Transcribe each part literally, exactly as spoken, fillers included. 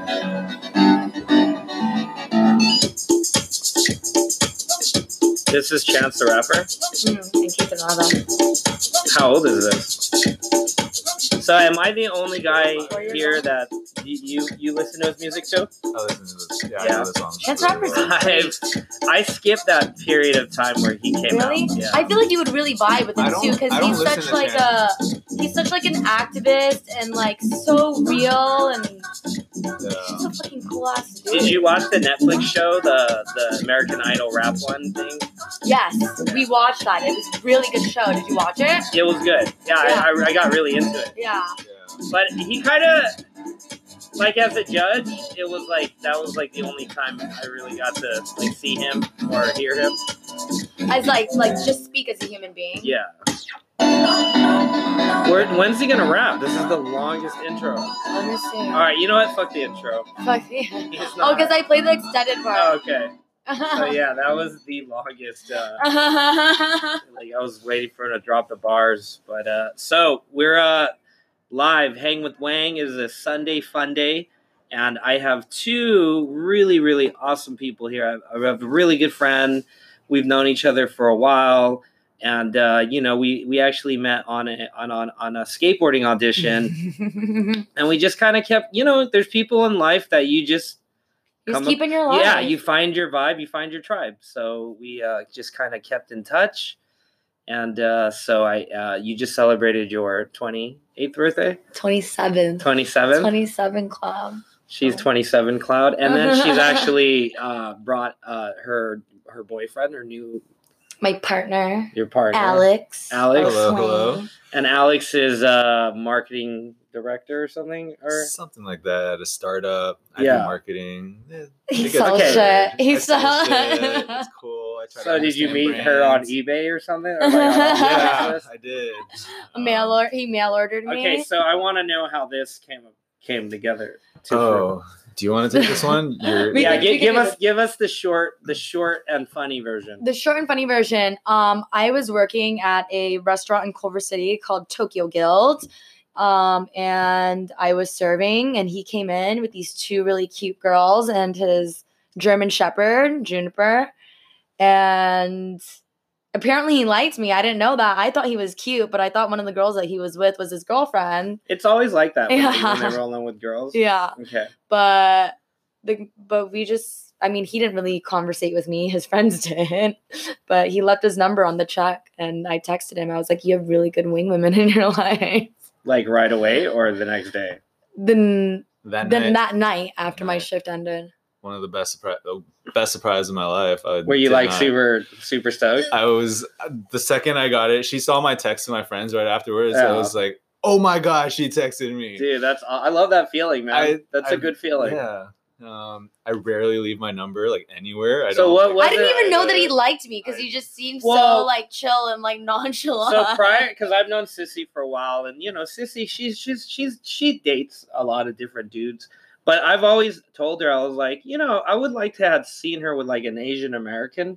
This is Chance the Rapper. Mm, How old is this? So am I the only guy here that you you, you listen to his music too? I listen to this. Yeah, Yeah. I know this song. Chance the Rapper's I've, I skipped that period of time where he came Really? out. Yeah. I feel like you would really vibe with I him don't- too, because I don't he's listen such to like a he's such like an activist and like so real and Yeah. he's a fucking cool ass dude. Did you watch the Netflix show, the the American Idol rap one thing? Yes, we watched that. It was a really good show. Did you watch it? It was good. Yeah, Yeah. I, I, I got really into it. Yeah. Yeah. But he kind of, like as a judge, it was like, that was like the only time I really got to like see him or hear him. As like like just speak as a human being. Yeah. Where, when's he gonna rap? This is the longest intro. Let me see. Alright, you know what? Fuck the intro. Fuck yeah. He's Oh, not. because I played the extended Oh, part. okay. So yeah, that was the longest. Uh, like I was waiting for him to drop the bars, but uh, so we're uh live. Hang with Wang is a Sunday fun day, and I have two really really awesome people here. I, I have a really good friend. We've known each other for a while, and uh, you know we we actually met on a on on, on a skateboarding audition, and we just kind of kept. You know, there's people in life that you just. Just Come keep in your life. Yeah, you find your vibe, you find your tribe. So we uh, just kind of kept in touch, and uh, so I, uh, you just celebrated your twenty-eighth birthday, twenty-seven. twenty-seven. twenty-seven club. She's twenty-seven, Cloud, and then she's actually uh, brought uh, her her boyfriend, her new My partner, your partner, Alex. Alex. Hello, Wang. hello. and Alex is uh, marketing director or something, or Something like that. A startup. I Yeah. do marketing. Eh, He it gets sells Okay. shit. He I sell sells shit. It's cool. I try so. to Did you understand meet her on brands. eBay or something? Or like on Yeah, Craigslist? I did. Mail Um, or he mail ordered me. Okay, so I want to know how this came came together. To Oh, do you want to take this one? You're, We yeah, can- give, we can give do us this. give us the short the short and funny version. The short and funny version. Um, I was working at a restaurant in Culver City called Tokyo Guild. Um, and I was serving, and he came in with these two really cute girls and his German Shepherd, Juniper. And apparently he liked me. I didn't know that. I thought he was cute, but I thought one of the girls that he was with was his girlfriend. It's always like that when, Yeah. they, when they're rolling with girls. Yeah. Okay. But the but we just I mean he didn't really conversate with me. His friends did. But he left his number on the check and I texted him. I was like, you have really good wing women in your life. Like right away or the next day? Then that then night, that night after my Night. shift ended. one of the best surprise, the best surprise of my life. I Were you did like not- super super stoked? I was the second I got it. She saw my text to my friends right afterwards. I Yeah. was like, "Oh my gosh!" She texted me. Dude, that's I love that feeling, man. I- that's a I- good feeling. Yeah. Um, I rarely leave my number like anywhere. I So don't what like- was I didn't it- even know that he liked me because I- he just seemed Well- so like chill and like nonchalant. So prior, because I've known Sissy for a while, and you know, Sissy, she's she's she's she dates a lot of different dudes. But I've always told her, I was like, you know, I would like to have seen her with like an Asian American.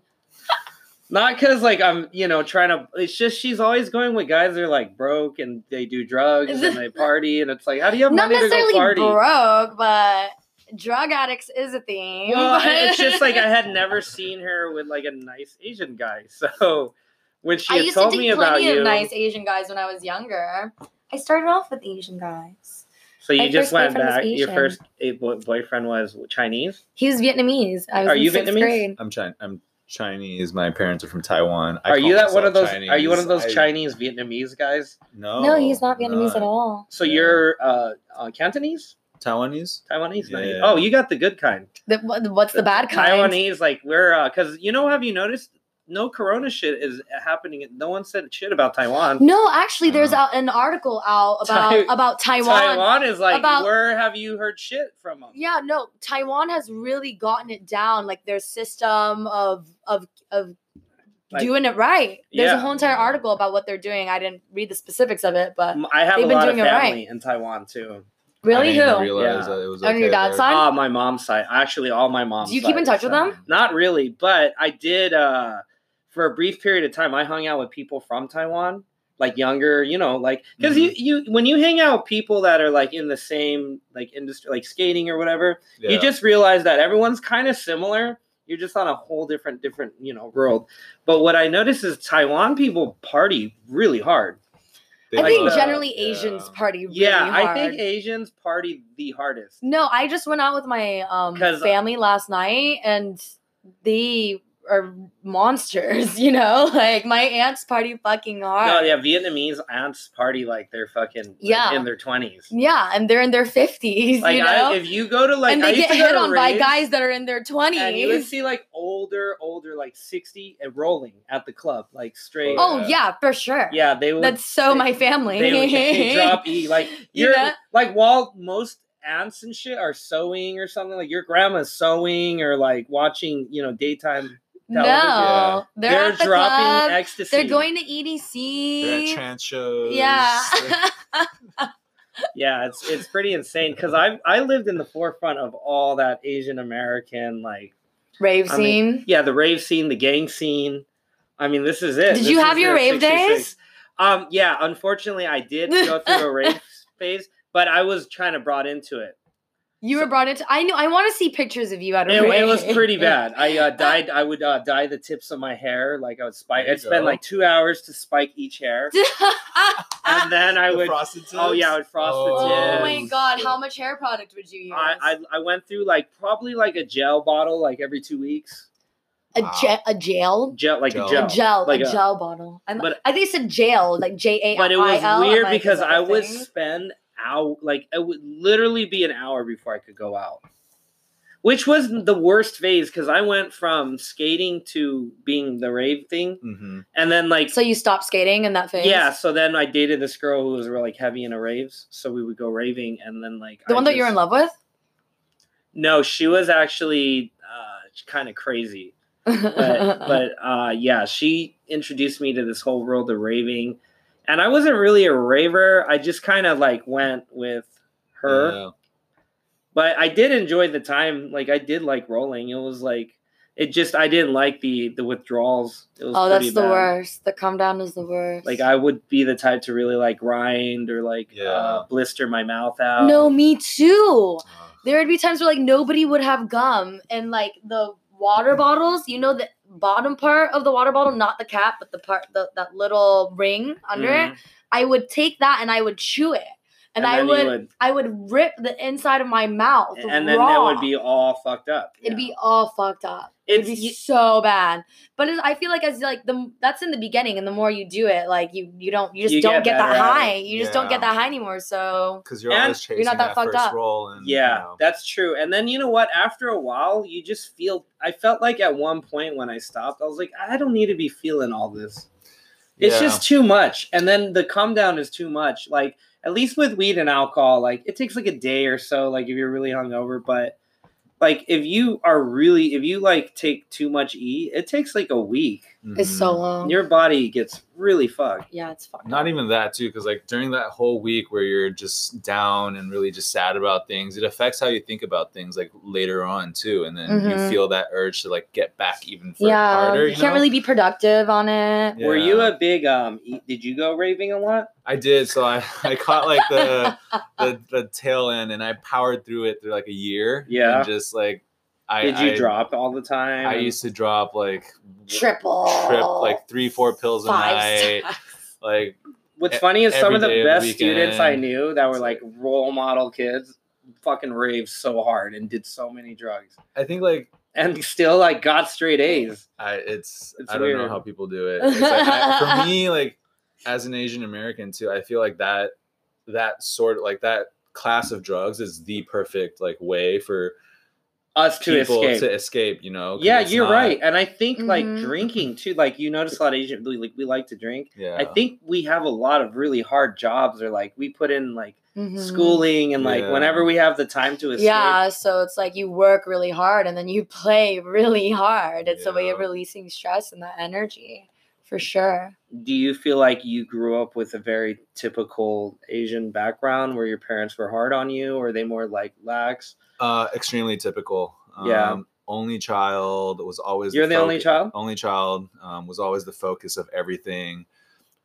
Not because like I'm, you know, trying to. It's just she's always going with guys that are like broke and they do drugs and they party, and it's like, how do you have Not money to go necessarily party? broke, but drug addicts is a thing. Well, but- it's just like I had never seen her with like a nice Asian guy. So when she I had used to told date me about plenty you, of nice Asian guys when I was younger. I started off with Asian guys. so you my just first went boyfriend was back. Your Asian. first a boy- boyfriend was Chinese. He was Vietnamese. I was Are in you sixth Vietnamese? grade. I'm Chinese. I'm Chinese. My parents are from Taiwan. I Are call you that one of myself those? Are you one of those Chinese. I- Chinese Vietnamese guys? No, No, he's not Vietnamese not. at all. So Yeah. you're uh, uh, Cantonese, Taiwanese. Taiwanese. Nice. Yeah. Oh, you got the good kind. The, what- what's the bad kind? Taiwanese, like we're because you know, have you noticed? No Corona shit is happening. No one said shit about Taiwan. No, actually, there's Oh. out an article out about Tai- about Taiwan. Taiwan is like, about- where have you heard shit from them? Yeah, no, Taiwan has really gotten it down. Like their system of of of Like- doing it right. There's Yeah. a whole entire article about what they're doing. I didn't read the specifics of it, but I have They've a been lot of doing it family in Taiwan too. really, I didn't even who? realize Yeah. that it was On okay your dad's there. side? Ah, my mom's side. Actually, all my mom's. Do you keep in side touch is with them? Taiwan. Not really, but I did. uh For a brief period of time, I hung out with people from Taiwan, like younger, you know, like because Mhm. you you when you hang out with people that are like in the same like industry, like skating or whatever, Yeah. you just realize that everyone's kind of similar. You're just on a whole different different you know world. But what I notice is Taiwan people party really hard. They I Like think the- generally yeah. Asians party really Yeah, hard. I think Asians party the hardest. No, I just went out with my um 'Cause- family last night and they are monsters, you know? Like my aunts party fucking hard. No, yeah, Vietnamese aunts party like they're fucking like, Yeah. in their twenties. Yeah, and they're in their fifties, Like you know? I, if you go to like and I they used get to go hit to on by raves, guys that are in their and you would twenties. see like older, older, like sixty and rolling at the club, like straight. Oh, Yeah. yeah, for sure. yeah, they would. That's so they- my family. They would they drop E like You you're know? like while most aunts and shit are sewing or something, like your grandma's sewing or like watching, you know, daytime. No, Yeah. they're, They're at the dropping club. ecstasy. They're going to E D C. They're at trans shows. Yeah. Yeah, it's it's pretty insane because I I lived in the forefront of all that Asian American like Rave I mean, scene. yeah, the rave scene, the gang scene. I mean, this is it. Did This you is have your the rave sixty-six. days? Um, yeah, unfortunately, I did go through a rave phase, but I was kind of brought into it. You were brought into. I knew. I want to see pictures of you at a It, rave. it was pretty bad. I uh, dyed. I would uh, dye the tips of my hair. Like I would spike. There you I'd spend go. like two hours to spike each hair, and then I The would. frosted tips? Oh yeah, I would frost Oh. the Oh tips. my god! How much hair product would you use? I, I I went through like probably like a gel bottle like every two weeks. a, Wow. je- a jail. Gel like Gel. a gel. A gel, Like a, a- gel bottle. I'm, but- I think it said jail, like J A L I L. But it was I'm weird like, because is that I a would thing? spend out like it would literally be an hour before I could go out, which was the worst phase because I went from skating to being the rave thing, Mhm. and then like So you stopped skating in that phase? yeah. So then I dated this girl who was really like heavy into raves, so we would go raving, and then like The I one that you're in just- love with? No, she was actually uh, kind of crazy. but but uh yeah, she introduced me to this whole world of raving, and I wasn't really a raver. I just kind of like went with her, Yeah. but I did enjoy the time. Like I did like rolling. It was like it just I didn't like the the withdrawals. It was Oh, pretty that's the bad. worst. The calm down is the worst. Like I would be the type to really like grind or like Yeah. uh, blister my mouth out. No, me too. Uh, There would be times where like nobody would have gum and like the water bottles, you know, the bottom part of the water bottle, not the cap, but the part the, that little ring under Mhm. it. I would take that and I would chew it. And, I then you would, I would rip the inside of my mouth. and then raw. that would be all fucked up. It'd Yeah. be all fucked up. It'd It's be y- so bad. But it, I feel like as like the that's in the beginning, and the more you do it, like you you don't you just You don't get get, that better at high. it. You just don't Yeah. get that high anymore. So Because you're And always chasing you're not that that, fucked first up. roll, and Yeah, you know, that's true. And then you know what? After a while, you just feel. I felt like at one point when I stopped, I was like, I don't need to be feeling all this. It's Yeah. just too much. And then the come down is too much. Like at least with weed and alcohol, like it takes like a day or so. Like if you're really hungover, but like if you are really, if you like take too much E, it takes like a week. it's so Mhm. long. Your body gets really fucked. yeah, it's fucked. Not up. even that too, because like during that whole week where you're just down and really just sad about things, it affects how you think about things like later on too, and then you Mhm. feel that urge to like get back even further, Yeah, harder. you You can't know? really be productive on it. Were you Yeah. a big um? E- did you go raving a lot? I did. So I, I caught like the, the the tail end, and I powered through it through like a year. Yeah. And just like I Did you I, drop all the time? I used to drop like Triple, trip like three four pills a five night. stacks. Like What's e- funny is some of the every day of the best students I weekend. knew that were It's like role model kids fucking raved so hard and did so many drugs I think like and still like got straight A's. I it's, It's I don't know weird. how people do it. It's like, I, for me, like as an Asian American too, I feel like that that sort of like that class of drugs is the perfect like way for Us to people escape. to escape. You know? 'Cause Yeah, it's you're not- right. And I think like Mhm. drinking too, like you notice a lot of Asian we like we like to drink. Yeah, I think we have a lot of really hard jobs or like we put in like Mhm. schooling and like Yeah. whenever we have the time to escape. Yeah, so it's like you work really hard and then you play really hard. It's a way of Yeah. releasing stress and that energy, for sure. Do you feel like you grew up with a very typical Asian background where your parents were hard on you, or are they more like lax? uh, extremely typical. Yeah. Um, only child was always You're the only focus- child? Only child um, was always the focus of everything.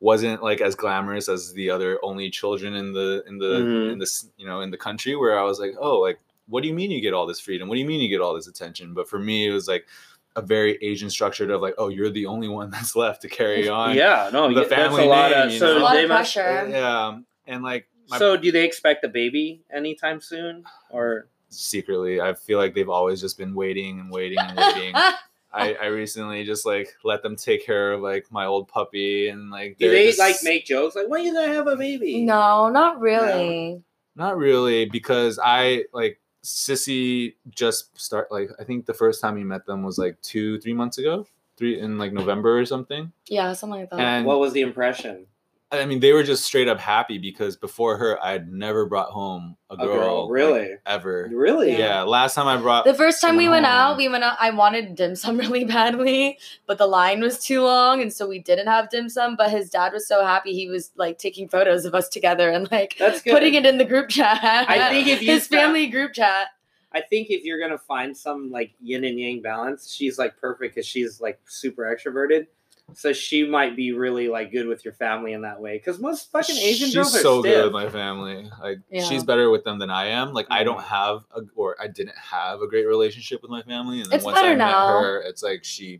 wasn't like as glamorous as the other only children in the in the Mhm. in this you know in the country, where I was like, oh, like what do you mean you get all this freedom? What do you mean you get all this attention? But for me, it was like a very Asian structured of like, oh, you're the only one that's left to carry on. Yeah, no, the yeah, that's family a lot name, of you so know? A lot they of must. pressure. Yeah, and like my, So do they expect a baby anytime soon, or secretly, I feel like they've always just been waiting and waiting and waiting. I, I recently just like let them take care of like my old puppy, and like do they're they just- like make jokes like, when are you gonna have a baby? No, not really. Not really, because I like Sissy just start like I think the first time you met them was like two three months ago, three in like November or something. Yeah, something like that. And What was the impression? I mean, they were just straight up happy because before her, I had never brought home a girl, girl, like, really? ever. Really? Yeah. Yeah. Last time I brought The first time we someone went out, home- we went out. I wanted dim sum really badly, but the line was too long, and so we didn't have dim sum. But his dad was so happy; he was like taking photos of us together and like That's good. putting it in the group chat. I think if you his found- family group chat. I think if you're gonna find some like yin and yang balance, she's like perfect because she's like super extroverted. So she might be really like good with your family in that way. Because most fucking Asian she's girls are so stiff. good with my family. Like Yeah. she's better with them than I am. Like I don't Mhm. have a, or I didn't have a great relationship with my family, and then It's once I better met now. her, it's like she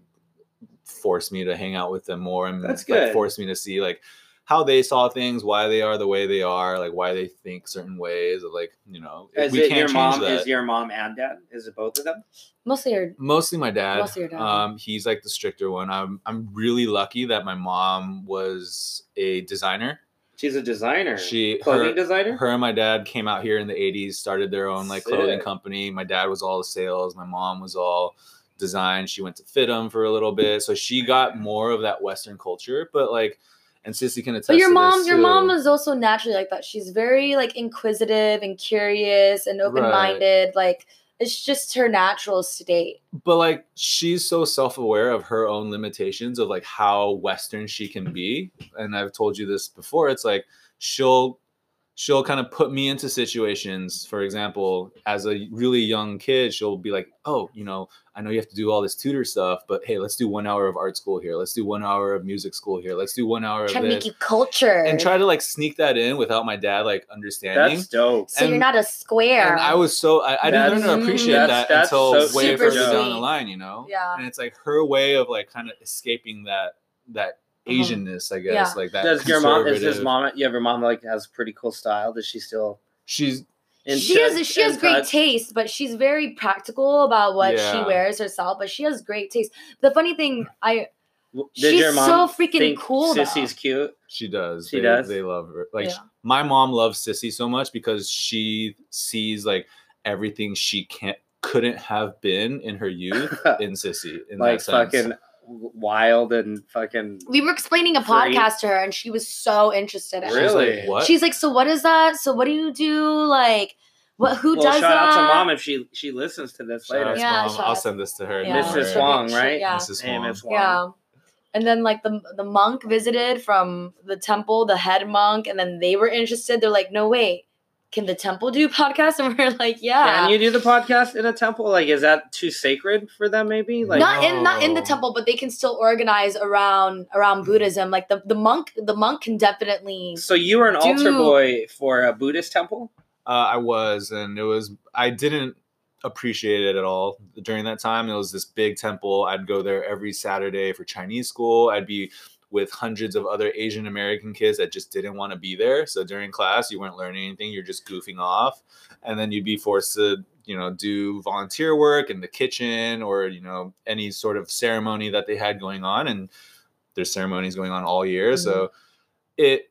forced me to hang out with them more, and That's like, good. forced me to see like how they saw things, why they are the way they are, like why they think certain ways. Of like you know, Is we it can't your change mom? that. Is your mom and dad? Is it both of them? Mostly your Mostly my dad. Mostly your dad. Um, he's like the stricter one. I'm I'm really lucky that my mom was a designer. She's a designer. She clothing her, designer. her and my dad came out here in the eighties, started their own like clothing Sick. company. My dad was all the sales. My mom was all design. She went to FITM for a little bit, so she got more of that Western culture. But like, and Sissy can attest. But your to mom, this, your too. mom is also naturally like that. She's very like inquisitive and curious and open minded. Like it's just her natural state. But like she's so self-aware of her own limitations of like how Western she can be. And I've told you this before. It's like she'll she'll kind of put me into situations. For example, as a really young kid, she'll be like, oh, you know, I know you have to do all this tutor stuff, but hey, let's do one hour of art school here. Let's do one hour of music school here. Let's do one hour Trying of to this. make you culture. And try to like sneak that in without my dad like understanding. That's dope. so you're and- not a square. And I was so I, I didn't learn to That's- appreciate that's- that that's until so way super further down the sweet. line, you know. Yeah. And it's like her way of like kind of escaping that that Uh-huh. Asianness, I guess, Yeah. like that. Does your mom? Is his conservative- mom? You have your mom like has pretty cool style. Does she still? She's In she touch- has she has in great touch? taste, but she's very practical about what she Yeah. wears herself. But she has great taste. The funny thing, I Did She's your mom so freaking think cool, though. Sissy's cute. she does. She they, does? They love her. Like Yeah. my mom loves Sissy so much because she sees like everything she can't couldn't have been in her youth in Sissy. In Like that sense. fucking wild and fucking. we were explaining a Free. podcast to her, and she was so interested. In She's it. Really? like, what? She's like, so what is that? So what do you do? Like, what? Who Well, does shout that? out to mom if she she listens to this Shout out later. to Yeah, mom. shout I'll out. send this to her. Yeah. don't Missus worry. Wong, She- right? Yeah. Missus Hey, Wong. Miss Wong. Yeah. And then like the the monk visited from the temple, the head monk, and then they were interested. They're like, no, wait, can the temple do podcasts? And we're like, yeah. Can you do the podcast in a temple? Like, is that too sacred for them? Maybe like. not in not in the No. temple, but they can still organize around around Buddhism. Like the, the monk the monk can definitely So you were an altar Do- boy for a Buddhist temple? Uh, I was, and it was. I didn't appreciate it at all during that time. It was this big temple. I'd go there every Saturday for Chinese school. I'd be with hundreds of other Asian American kids that just didn't want to be there. So during class, you weren't learning anything. You're just goofing off, and then you'd be forced to, you know, do volunteer work in the kitchen or you know any sort of ceremony that they had going on. And there's ceremonies going on all year, so it.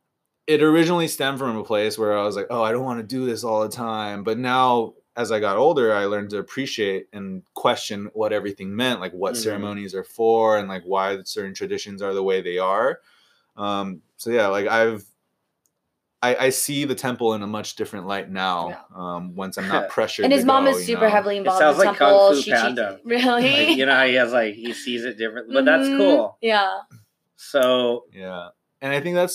It originally stemmed from a place where I was like, oh, I don't want to do this all the time. But now, as I got older, I learned to appreciate and question what everything meant, like what Mhm. ceremonies are for and like why certain traditions are the way they are. Um, so yeah, like I've, I, I see the temple in a much different light now. Yeah. Um, once I'm not pressured. and his to mom go, is you super know? heavily involved sounds in the like temple. Kung Fu She- Panda. she- really? Like, you know how he has like he sees it differently, but that's Mhm. cool. Yeah. So Yeah, and I think that's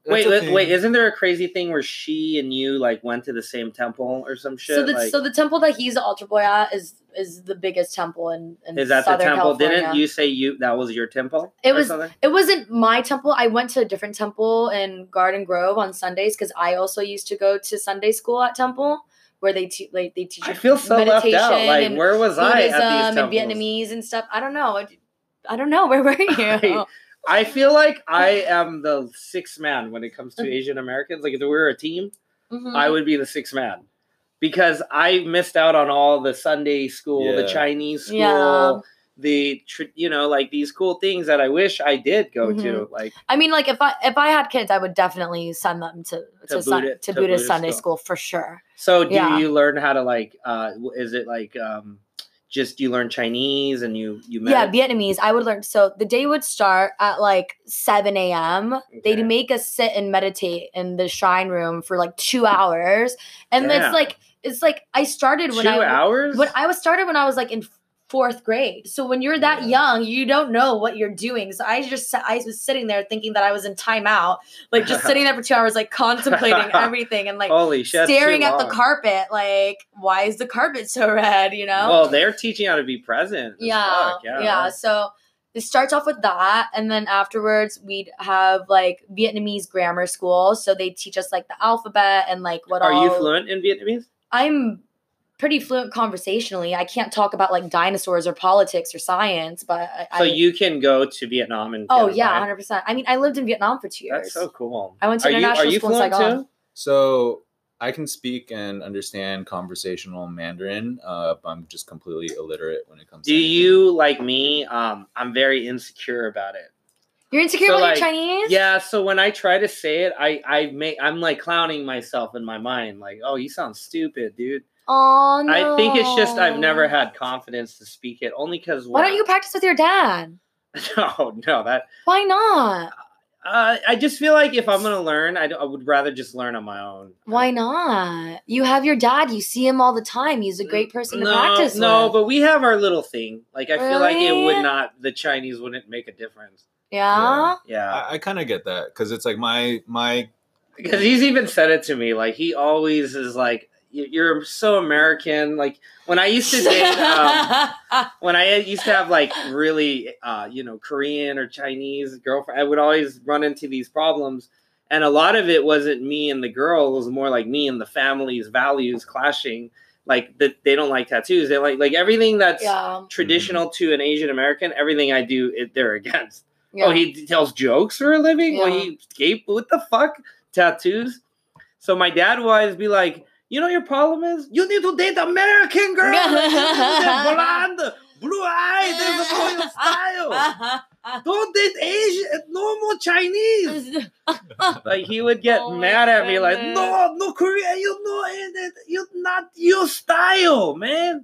Wait, a wait, thing. wait! Isn't there a crazy thing where she and you like went to the same temple or some shit? So the like, so the temple that he's the altar boy at is is the biggest temple in, in is that Southern the temple? California. Didn't you say you that was your temple? It or was. something? It wasn't my temple. I went to a different temple in Garden Grove on Sundays because I also used to go to Sunday school at Temple where they te- like they teach. I feel so left meditation out. Like, and where was I Buddhism at these and temples? Vietnamese and stuff. I don't know. I, I don't know. Where were you? I, I feel like I am the sixth man when it comes to Mhm. Asian Americans. Like, if we were a team, Mhm. I would be the sixth man because I missed out on all the Sunday school, the Yeah. Chinese school, Yeah. the tr- you know, like these cool things that I wish I did go Mhm. to. Like, I mean, like if I if I had kids, I would definitely send them to to, To sun, Buddha- to to Buddhist Buddhist Sunday school. school for sure. so do Yeah. you learn how to like? Uh, is it like um, just you learn Chinese and you you Yeah, med- Vietnamese. I would learn. So the day would start at like seven a.m. Okay. They'd make us sit and meditate in the shrine room for like two hours, and Damn. it's like it's like I started when two I hours. when I was started when I was like in fourth grade. So when you're that Yeah. young, you don't know what you're doing. So I just sa- I was sitting there thinking that I was in timeout, like just sitting there for two hours, like contemplating everything and like Holy shit! that's too staring at the long. carpet, like why is the carpet so red? You know? Well, they're teaching how to be present. as yeah, fuck, yeah. yeah. So it starts off with that, and then afterwards we'd have like Vietnamese grammar school. So they teach us like the alphabet and like what Are all. you fluent in Vietnamese? I'm pretty fluent conversationally. I can't talk about like dinosaurs or politics or science, but I, So I, you can go to Vietnam and oh get yeah, by? one hundred percent. I mean, I lived in Vietnam for two years. That's so cool. I went to are you, international are you school in fluent Saigon. too? So I can speak and understand conversational Mandarin. Uh, but I'm just completely illiterate when it comes. Do to anything. you like me? Um, I'm very insecure about it. You're insecure So, about like, your Chinese? Yeah, so when I try to say it, I I make I'm like clowning myself in my mind, like, oh, you sound stupid, dude. Oh no. I think it's just I've never had confidence to speak it, only because Why don't you practice with your dad? No, no, that Why not? uh, I just feel like if I'm gonna learn, I, I would rather just learn on my own. Why not? You have your dad. You see him all the time. He's a great person to no, practice No, with. but we have our little thing. Like I feel like it Really? would not. The Chinese wouldn't make a difference. Yeah? Yeah, I, I kind of get that because it's like my my because he's even said it to me. Like he always is like, "You- "You're so American." Like when I used to date, um, when I used to have like really, uh, you know, Korean or Chinese girlfriend, I would always run into these problems. And a lot of it wasn't me and the girl; it was more like me and the family's values clashing. Like that, they don't like tattoos. They like like everything that's yeah. traditional to an Asian American. Everything I do, it, they're against. Yeah. Oh, he tells jokes for a living. Well, Yeah. he escaped. What the fuck? Tattoos. So my dad would always be like, "You know, your problem is you need to date American girl. You need to date blonde, blue eyes. There's a more your style. Don't date Asian, normal Chinese." Like he would get Oh my mad at me, like, goodness. "No, no, Korea, you know, it, you not your style, man."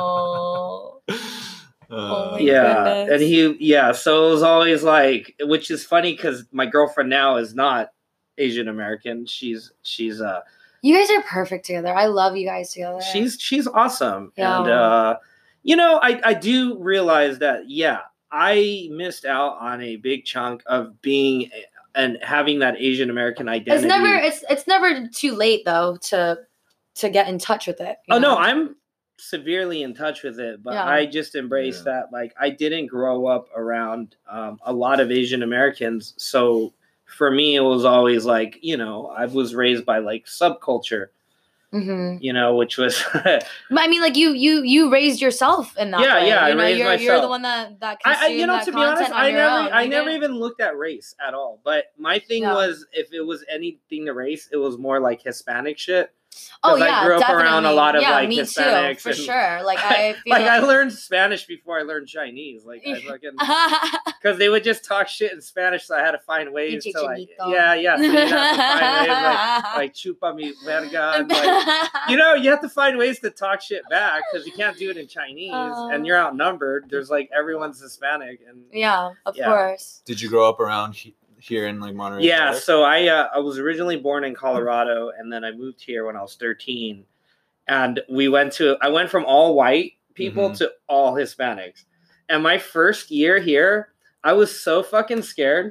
oh. uh, my Yeah, goodness. and he, yeah. So it was always like, which is funny because my girlfriend now is not Asian American. She's she's uh You guys are perfect together. I love you guys together. she's she's awesome, Yeah. and uh, you know, I I do realize that yeah, I missed out on a big chunk of being and having that Asian American identity. It's never it's it's never too late though to to get in touch with it. you Oh no, know? I'm severely in touch with it, but Yeah. I just embrace Yeah. that. Like I didn't grow up around um, a lot of Asian Americans, so for me it was always like, you know, I was raised by like subculture, Mhm. you know, which was But I mean, like you, you, you raised yourself in that Yeah, way. yeah, I you know, raised you're, you're myself. the one that that I, consumed I you know that to be content honest, on I your never own. I You never didn't- even looked at race at all. But my thing Yeah. was if it was anything to race, it was more like Hispanic shit. Oh 'Cause I yeah, grew up definitely. around a lot of, yeah, like, me too, Hispanics for and- sure. Like I feel Like I learned Spanish before I learned Chinese. Like I fucking because they would just talk shit in Spanish, so I had to find ways Pinche to like, chinito. yeah, yeah. So you have to find ways like, like chupa mi verga, and, like, you know, you have to find ways to talk shit back because you can't do it in Chinese, Uh. and you're outnumbered. There's like everyone's Hispanic, and yeah, of Yeah. course. Did you grow up around he- here in like Monterey? yeah. Park? So I uh, I was originally born in Colorado, and then I moved here when I was thirteen, and we went to I went from all white people Mhm. to all Hispanics, and my first year here, I was so fucking scared.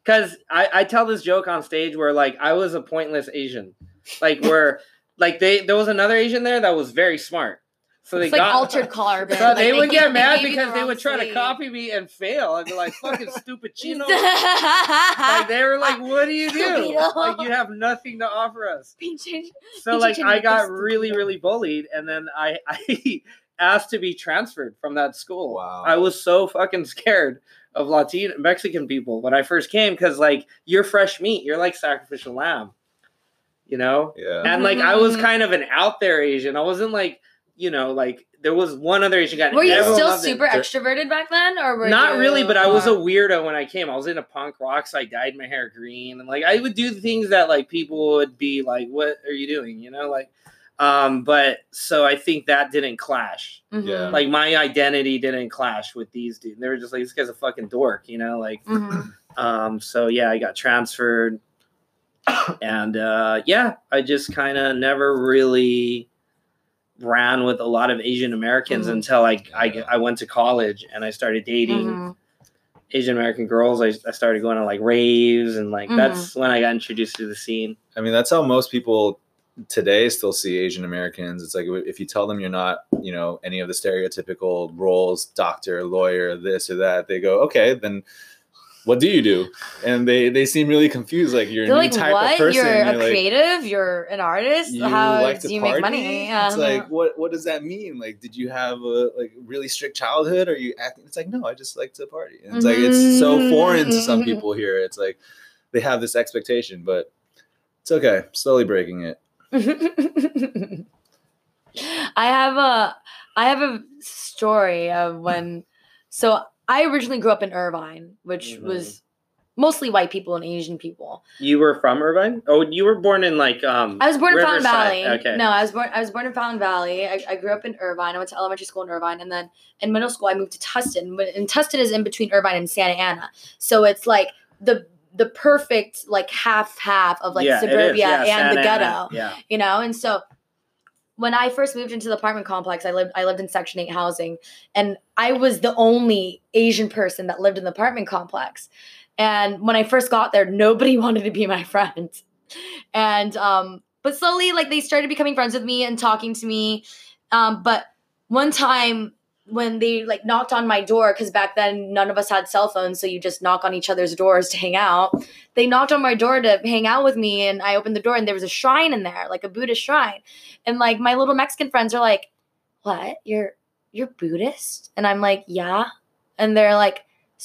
Because I, I tell this joke on stage where like I was a pointless Asian, like where like they there was another Asian there that was very smart. So they it's like got altered carbon. So like they would gave- get mad gave you because the they wrong would try to sleeve. copy me and fail. I'd be like, fucking stupid chino. Like they were like, what do you do? Stupido. Like you have nothing to offer us. Pinche- So Pinche like I chinito got stupido. really, really bullied, and then I I asked to be transferred from that school. Wow. I was so fucking scared of Latino Mexican people when I first came because like you're fresh meat, you're like sacrificial lamb, you know. Yeah. And like I was Mhm. kind of an out there Asian. I wasn't like you know like there was one other Asian guy. Were you everyone still loved it. super extroverted back then, or were Not you really, but I was a more- weirdo when I came. I was into punk rock, so I dyed my hair green, and like I would do things that like people would be like, "What are you doing?" You know, like. Um, but so I think that didn't clash. Mhm. Yeah. Like my identity didn't clash with these dudes. They were just like, "This guy's a fucking dork," you know. Like, Mhm. um, so yeah, I got transferred, and uh, yeah, I just kind of never really ran with a lot of Asian Americans Mhm. until I, I I went to college and I started dating. Mhm. Asian American girls. I, I started going to like raves and like Mhm. that's when I got introduced to the scene. I mean, that's how most people today still see Asian Americans. It's like if you tell them you're not, you know, any of the stereotypical roles, doctor, lawyer, this or that, they go, okay, then what do you do? And they they seem really confused. Like you're a They're new like, type what? of person. You're a like, creative. You're an artist. you How like to do you party? make money? It's Um, like what what does that mean? Like, did you have a like really strict childhood? Or are you acting? It's like no, I just like to party. And it's like it's so foreign to some people here. It's like they have this expectation, but it's okay. Slowly breaking it. I have a I have a story of when so I originally grew up in Irvine, which Mhm. was mostly white people and Asian people. You were from Irvine? Oh, you were born in like um. I was born in Fountain Riverside. Valley. Okay. No, I was born I was born in Fountain Valley. I, I grew up in Irvine. I went to elementary school in Irvine, and then in middle school I moved to Tustin. But and Tustin is in between Irvine and Santa Ana. So it's like the the perfect like half half of like Yeah, it is. suburbia Yeah, and Santa the Ana. ghetto. Yeah. You know, and so when I first moved into the apartment complex, I lived I lived in Section eight housing, and I was the only Asian person that lived in the apartment complex. And when I first got there, nobody wanted to be my friend. And um, but slowly, like they started becoming friends with me and talking to me. Um, but one time when they like knocked on my door, because back then none of us had cell phones, so you just knock on each other's doors to hang out. They knocked on my door to hang out with me, and I opened the door, and there was a shrine in there, like a Buddhist shrine. And like my little Mexican friends are like, "What? You're you're Buddhist?" And I'm like, "Yeah." And they're like,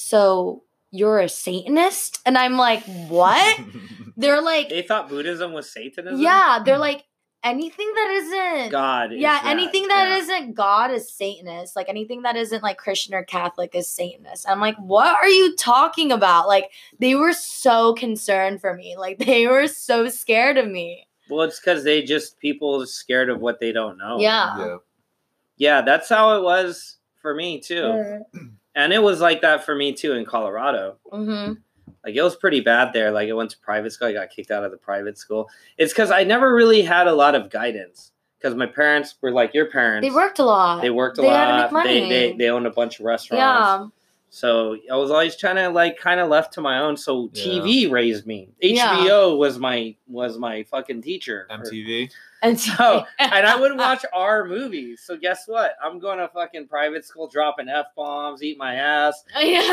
"So you're a Satanist?" And I'm like, "What?" They're like, They thought Buddhism was Satanism. "Yeah." They're like, anything that isn't God. is yeah, that. anything that Yeah. isn't God is Satanist. Like anything that isn't like Christian or Catholic is Satanist. I'm like, what are you talking about? Like they were so concerned for me. Like they were so scared of me. Well, it's because they just people are scared of what they don't know. Yeah. Yeah. Yeah, that's how it was for me too, and it was like that for me too in Colorado. Mm-hmm. Like it was pretty bad there. Like I went to private school. I got kicked out of the private school. It's because I never really had a lot of guidance. Because my parents were like your parents. They worked a lot. They worked a They lot. had to make money. They, they they owned a bunch of restaurants. Yeah. So I was always trying to like kind of left to my own. So T V raised me. H B O was my was my fucking teacher. M T V. And So and I would watch our movies. So guess what? I'm going to fucking private school, dropping f bombs, eat my ass.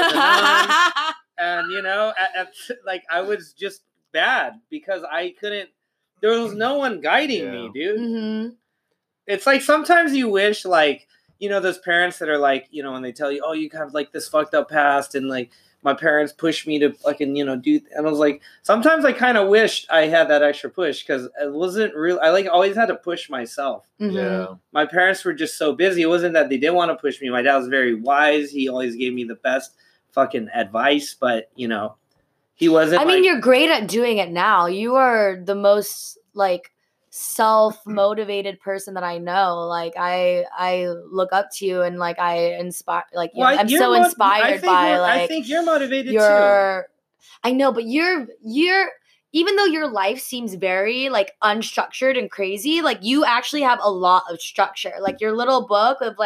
Yeah. And you know, at, at, like I was just bad because I couldn't. There was no one guiding Yeah. me, dude. Mm-hmm. It's like sometimes you wish, like you know, those parents that are like, you know, when they tell you, oh, you have like this fucked up past, and like my parents pushed me to fucking, you know, do. And I was like, sometimes I kind of wished I had that extra push because it wasn't real. I like always had to push myself. Mm-hmm. Yeah. My parents were just so busy. It wasn't that they didn't want to push me. My dad was very wise. He always gave me the best fucking advice, but you know, he wasn't. I mean, like, you're great at doing it now. You are the most like self-motivated person that I know. Like I I look up to you and like I inspire like you well, know, I'm you're so mo- I inspired think by we're- like I think you're motivated too. your I know, but you're you're even though your life seems very like unstructured and crazy, like you actually have a lot of structure. Like your little book of like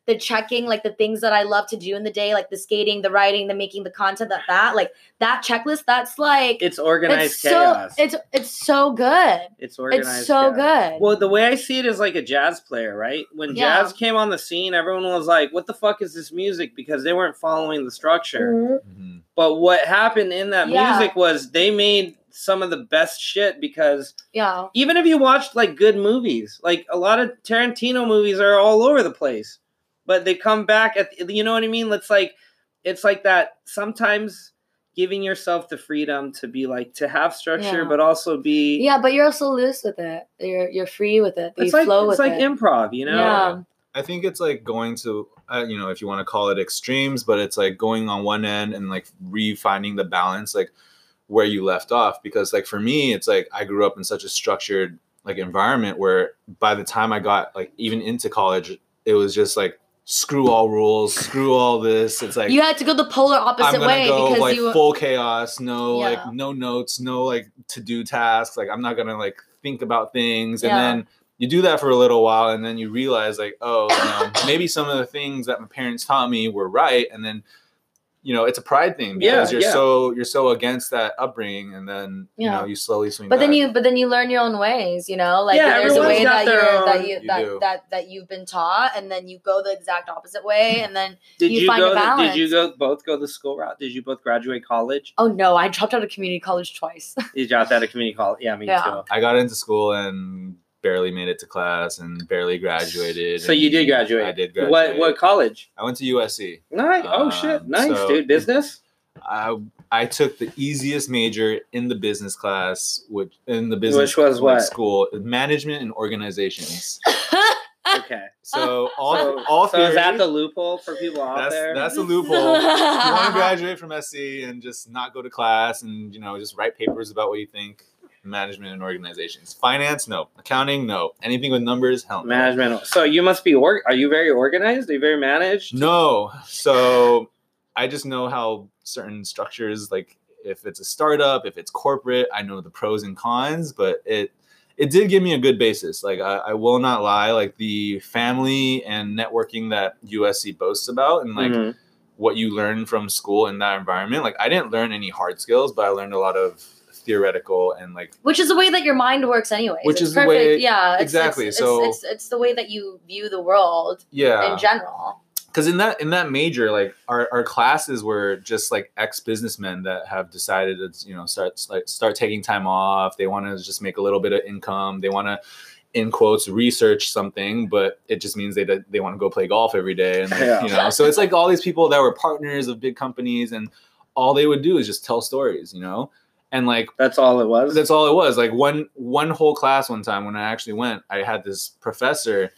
the checking, like the things that I love to do in the day, like the skating, the writing, the making, the content, that that like that checklist, that's like It's organized it's chaos. so it's it's so good. It's organized. It's so chaos. good. Well, the way I see it is like a jazz player, right? When Yeah. jazz came on the scene, everyone was like, "What the fuck is this music?" Because they weren't following the structure. Mhm. Mm-hmm. But what happened in that Yeah. music was they made some of the best shit because Yeah. even if you watched like good movies, like a lot of Tarantino movies are all over the place, but they come back at, you know what I mean? It's like, it's like that sometimes giving yourself the freedom to be like, to have structure, Yeah. but also be, Yeah, but you're also loose with it. You're you're free with it. You it's like, flow it's with like it. improv, you know? Yeah. I think it's like going to, uh, you know, if you want to call it extremes, but it's like going on one end and like refining the balance, like where you left off. Because like for me, it's like I grew up in such a structured like environment where by the time I got like even into college, it was just like screw all rules, screw all this. It's like You had to go the polar opposite I'm gonna way go because like you full chaos, no Yeah. like no notes, no like to do tasks. Like I'm not gonna like think about things, and Yeah. then you do that for a little while, and then you realize like, oh, you know, maybe some of the things that my parents taught me were right, and then you know it's a pride thing because Yeah, you're yeah. so you're so against that upbringing, and then you Yeah. know you slowly swing. But then back. you but then you learn your own ways, you know? Like Yeah, there's a everyone's way got that their you're own- that you, You that, do. that that you've been taught, and then you go the exact opposite way, and then Did you you, find go, a the- balance. did you go both go the school route? Did you both graduate college? Oh no, I dropped out of community college twice. You dropped out of community college? Yeah, me Yeah. too. I got into school and barely made it to class and barely graduated. So you and did graduate. I did graduate. What what college? I went to U S C. Nice. Oh shit. Um, Nice, so- dude. Business? I I took the easiest major in the business class, which in the business Which was like, what? school, management and organizations. Okay. So all So, all so is that theory- the loophole for people out that's there? that's the loophole. If you want to graduate from S C and just not go to class and you know just write papers about what you think. Management and organizations. Finance, no. Accounting, no. Anything with numbers, hell no. Management. So you must be org. Are you very organized? Are you very managed? No. So I just know how certain structures, like if it's a startup, if it's corporate, I know the pros and cons, but it it did give me a good basis. Like I, I will not lie, like the family and networking that U S C boasts about and like Mhm. what you learn from school in that environment. Like I didn't learn any hard skills, but I learned a lot of theoretical and like Which is the way that your mind works anyways. Which It's is the perfect. way- yeah, it's, exactly, It's, so- it's, it's it's the way that you view the world yeah. in general. Because in that in that major, like our, our classes were just like ex businessmen that have decided to you know start like start taking time off. They want to just make a little bit of income. They want to, in quotes, research something, but it just means they they want to go play golf every day. And Yeah. you know, so it's like all these people that were partners of big companies, and all they would do is just tell stories, you know, and like That's all it was. that's all it was. Like one one whole class one time when I actually went, I had this professor.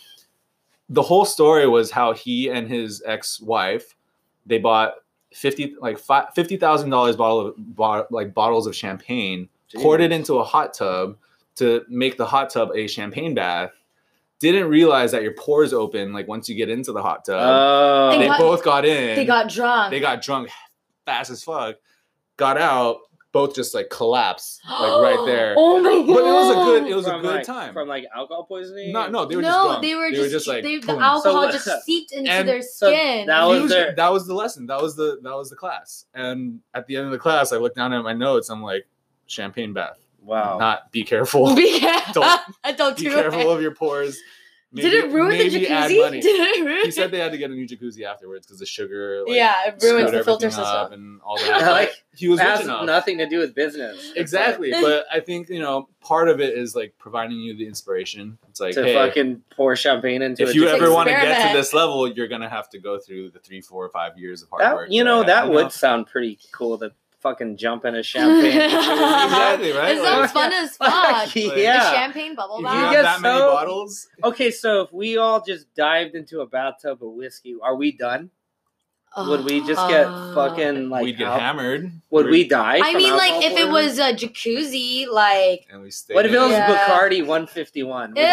The whole story was how he and his ex-wife, they bought fifty like five, fifty thousand dollars bottle of bo- like bottles of champagne, Jeez. poured it into a hot tub to make the hot tub a champagne bath. Didn't realize that your pores open like once you get into the hot tub. Oh. they got- both got in. They got drunk. They got drunk fast as fuck. Got out. Both just like collapsed like right there. Oh my god! But it was a good. It was from a good like, time. From like alcohol poisoning? No, no, they were just no, drunk. they were just, like they, the boom. alcohol So- just seeped into and their so skin. that was Usually- their- that was the lesson. That was the that was the class. And at the end of the class, I looked down at my notes. I'm like, champagne bath. Wow. Not be careful. Be careful. Don't- Don't be do careful it. of your pores. Did it ruin the maybe add jacuzzi? money. Did it ruin He said they had to get a new jacuzzi afterwards because the sugar. Like, yeah, it screwed ruins the filter everything up system. and all that. Like, But he was It rich has enough. nothing to do with business. It's Exactly, but I think you know part of it is like providing you the inspiration. It's like, like, to hey, fucking pour champagne into if a you jacuzzi. ever want to get to Experiment. this level, you're gonna have to go through the three, four, or five years of hard That, work. you know, I that had, you would know? sound pretty cool to fucking jump in a champagne. jacuzzi. Exactly, right? It sounds Like, fun as fuck. Like, The yeah. champagne bubble if you You have bath. get that many so- bottles, Okay, so if we all just dived into a bathtub of whiskey, are we done? Would we just get Uh, fucking like? we'd get al- hammered. Would We'd- we die? I from mean, like alcohol if it poisoning? was a jacuzzi, like And we stayed What if it was in. Yeah. Bacardi one fifty-one? Would ew. we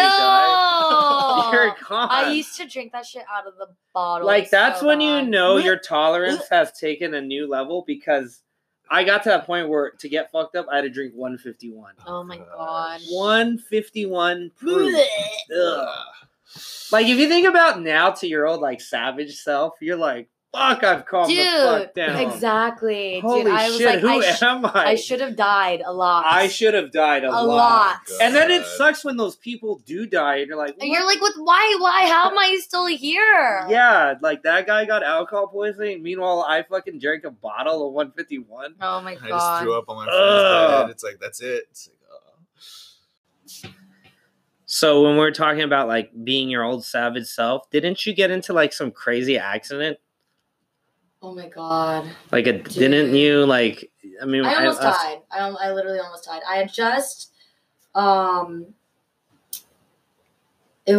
die? You're gone. I used to drink that shit out of the bottle. like that's so when you bad. know your tolerance has taken a new level because I got to that point where to get fucked up I had to drink one fifty-one. Oh my Gosh. god. one fifty-one proof. Ugh. Like, if you think about now to your old, like, savage self, you're like, fuck, I've calmed Dude, the fuck down. Exactly. Holy Dude, I was shit, like, who I sh- am I? I should have died a lot. I should have died a, a lot. lot. And then it God. sucks when those people do die, and you're like, And what? you're like, "What? Why? Why? How am I still here?" Yeah, like, that guy got alcohol poisoning. Meanwhile, I fucking drank a bottle of one fifty-one. Oh my I just god. threw up on my friend's Ugh. bed. It's like, that's it. It's like, oh. So when we're talking about, like, being your old savage self, didn't you get into, like, some crazy accident? Oh my god. Like, a, didn't you, like, I mean... I almost I, died. I, al- I literally almost died. I had just, um, it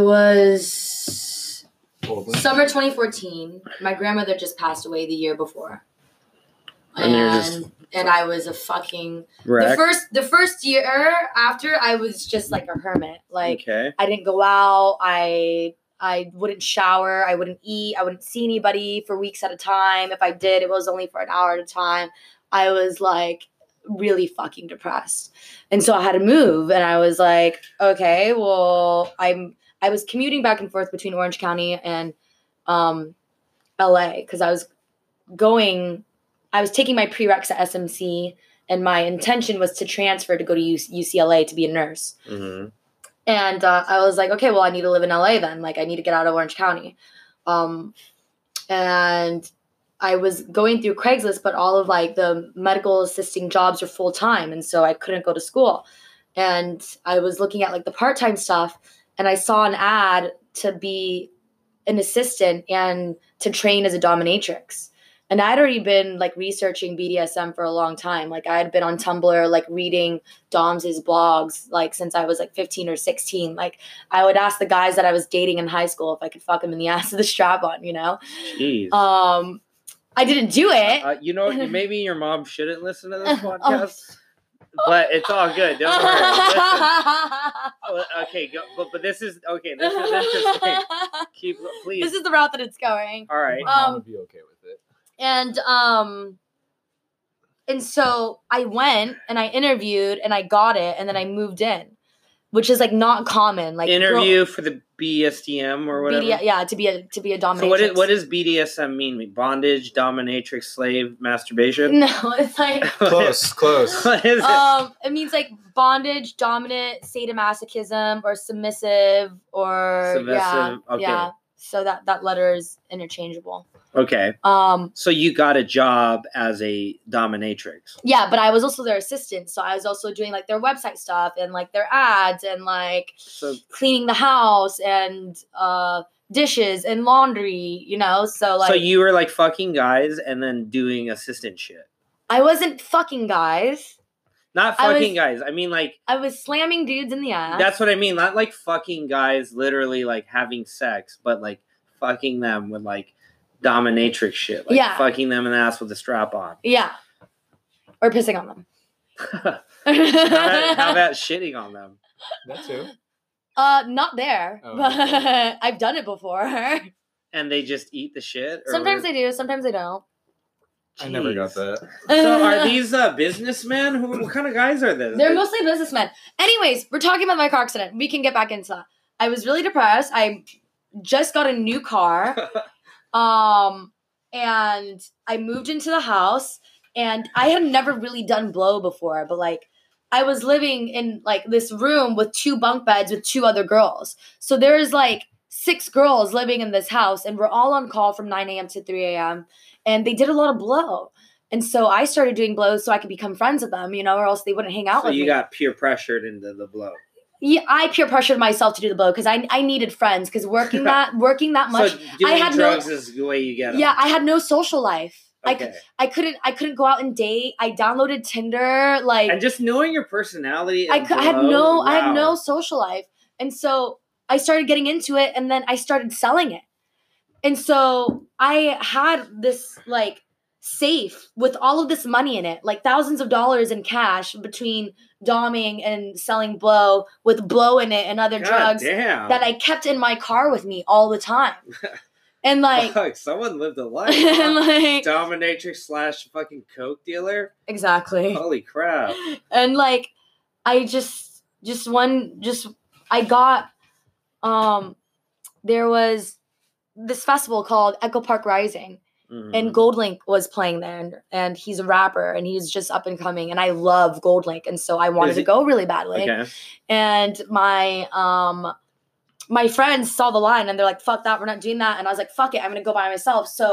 was Totally. summer twenty fourteen. My grandmother just passed away the year before. And And, you're just- and I was a fucking, the wreck? first, the first year after, I was just like a hermit. Like, Okay. I didn't go out. I I wouldn't shower. I wouldn't eat. I wouldn't see anybody for weeks at a time. If I did, it was only for an hour at a time. I was like really fucking depressed. And so I had to move. And I was like, okay, well, I'm I was commuting back and forth between Orange County and um, L A because I was going, I was taking my prereqs at S M C, and my intention was to transfer to go to U C L A to be a nurse. Mm-hmm. And uh, I was like, okay, well, I need to live in L A then. Like, I need to get out of Orange County. Um, and I was going through Craigslist, but all of, like, the medical assisting jobs are full-time. And so I couldn't go to school. And I was looking at, like, the part-time stuff. And I saw an ad to be an assistant and to train as a dominatrix. And I'd already been, like, researching B D S M for a long time. Like, I had been on Tumblr, like, reading Dom's blogs, like, since I was, like, fifteen or sixteen. Like, I would ask the guys that I was dating in high school if I could fuck them in the ass with a strap-on, you know? Jeez. Um, I didn't do it. Uh, you know, maybe your mom shouldn't listen to this podcast, but it's all good. Don't worry. Listen. Oh, okay, go, but, but this is, okay, this is interesting. Keep, please. This is the route that it's going. All right. My mom Um, would be okay with it. And um and so I went and I interviewed and I got it and then I moved in, which is like not common. Like Interview for the B S D M or whatever. B D, yeah, to be a to be a dominatrix. So what, is, what does B D S M mean? Bondage, dominatrix, slave, masturbation? No, it's like Close, close. What is it? um it means like bondage, dominant, sadomasochism, or submissive, or Submissive, yeah, okay. yeah. So that that letter is interchangeable. Okay. Um So you got a job as a dominatrix. yeah, but I was also their assistant, so I was also doing like their website stuff and like their ads and like So cleaning the house and uh dishes and laundry, you know. So like so you were like fucking guys and then doing assistant shit. I wasn't fucking guys. Not I fucking was- guys. I mean like I was slamming dudes in the ass. that's what I mean. Not like fucking guys literally like having sex, but like fucking them with like dominatrix shit. Like Yeah. fucking them in the ass with a strap on. Yeah. Or pissing on them. how, about, how about shitting on them? That too. uh not there. Oh, but okay. I've done it before. And they just eat the shit? Or Sometimes they do, sometimes they don't. I never got Jeez. that. So are these uh, businessmen? Who, what kind of guys are this? They're mostly businessmen. Anyways, we're talking about my car accident. We can get back into that. I was really depressed. I just got a new car. Um, and I moved into the house, and I had never really done blow before, but like I was living in like this room with two bunk beds with two other girls. So there's like six girls living in this house, and we're all on call from nine a.m. to three a.m. And they did a lot of blow. And so I started doing blows so I could become friends with them, you know, or else they wouldn't hang out So with you me. got peer pressured into the blow. Yeah, I peer pressured myself to do the blow because I I needed friends because working that working that much. So doing I had no- drugs is the way you get them. Yeah, I had no social life. I Okay. could, I couldn't I couldn't go out and date. I downloaded Tinder. Like And just knowing your personality. I, and cou- I had blow, no I had wow. no social life, and so I started getting into it, and then I started selling it, and so I had this like safe with all of this money in it, like thousands of dollars in cash between doming and selling blow with blow in it and other God drugs damn. that I kept in my car with me all the time, and like Fuck, someone lived a life. and huh? like Dominatrix slash fucking coke dealer. exactly. Holy crap! And like I just just one just I got um there was this festival called Echo Park Rising. Mm-hmm. And GoldLink was playing there, and, and he's a rapper, and he's just up and coming, and I love GoldLink, and so I wanted to go really badly. Okay. And my um my friends saw the line, and they're like, "Fuck that, we're not doing that." And I was like, "Fuck it, I'm gonna go by myself." So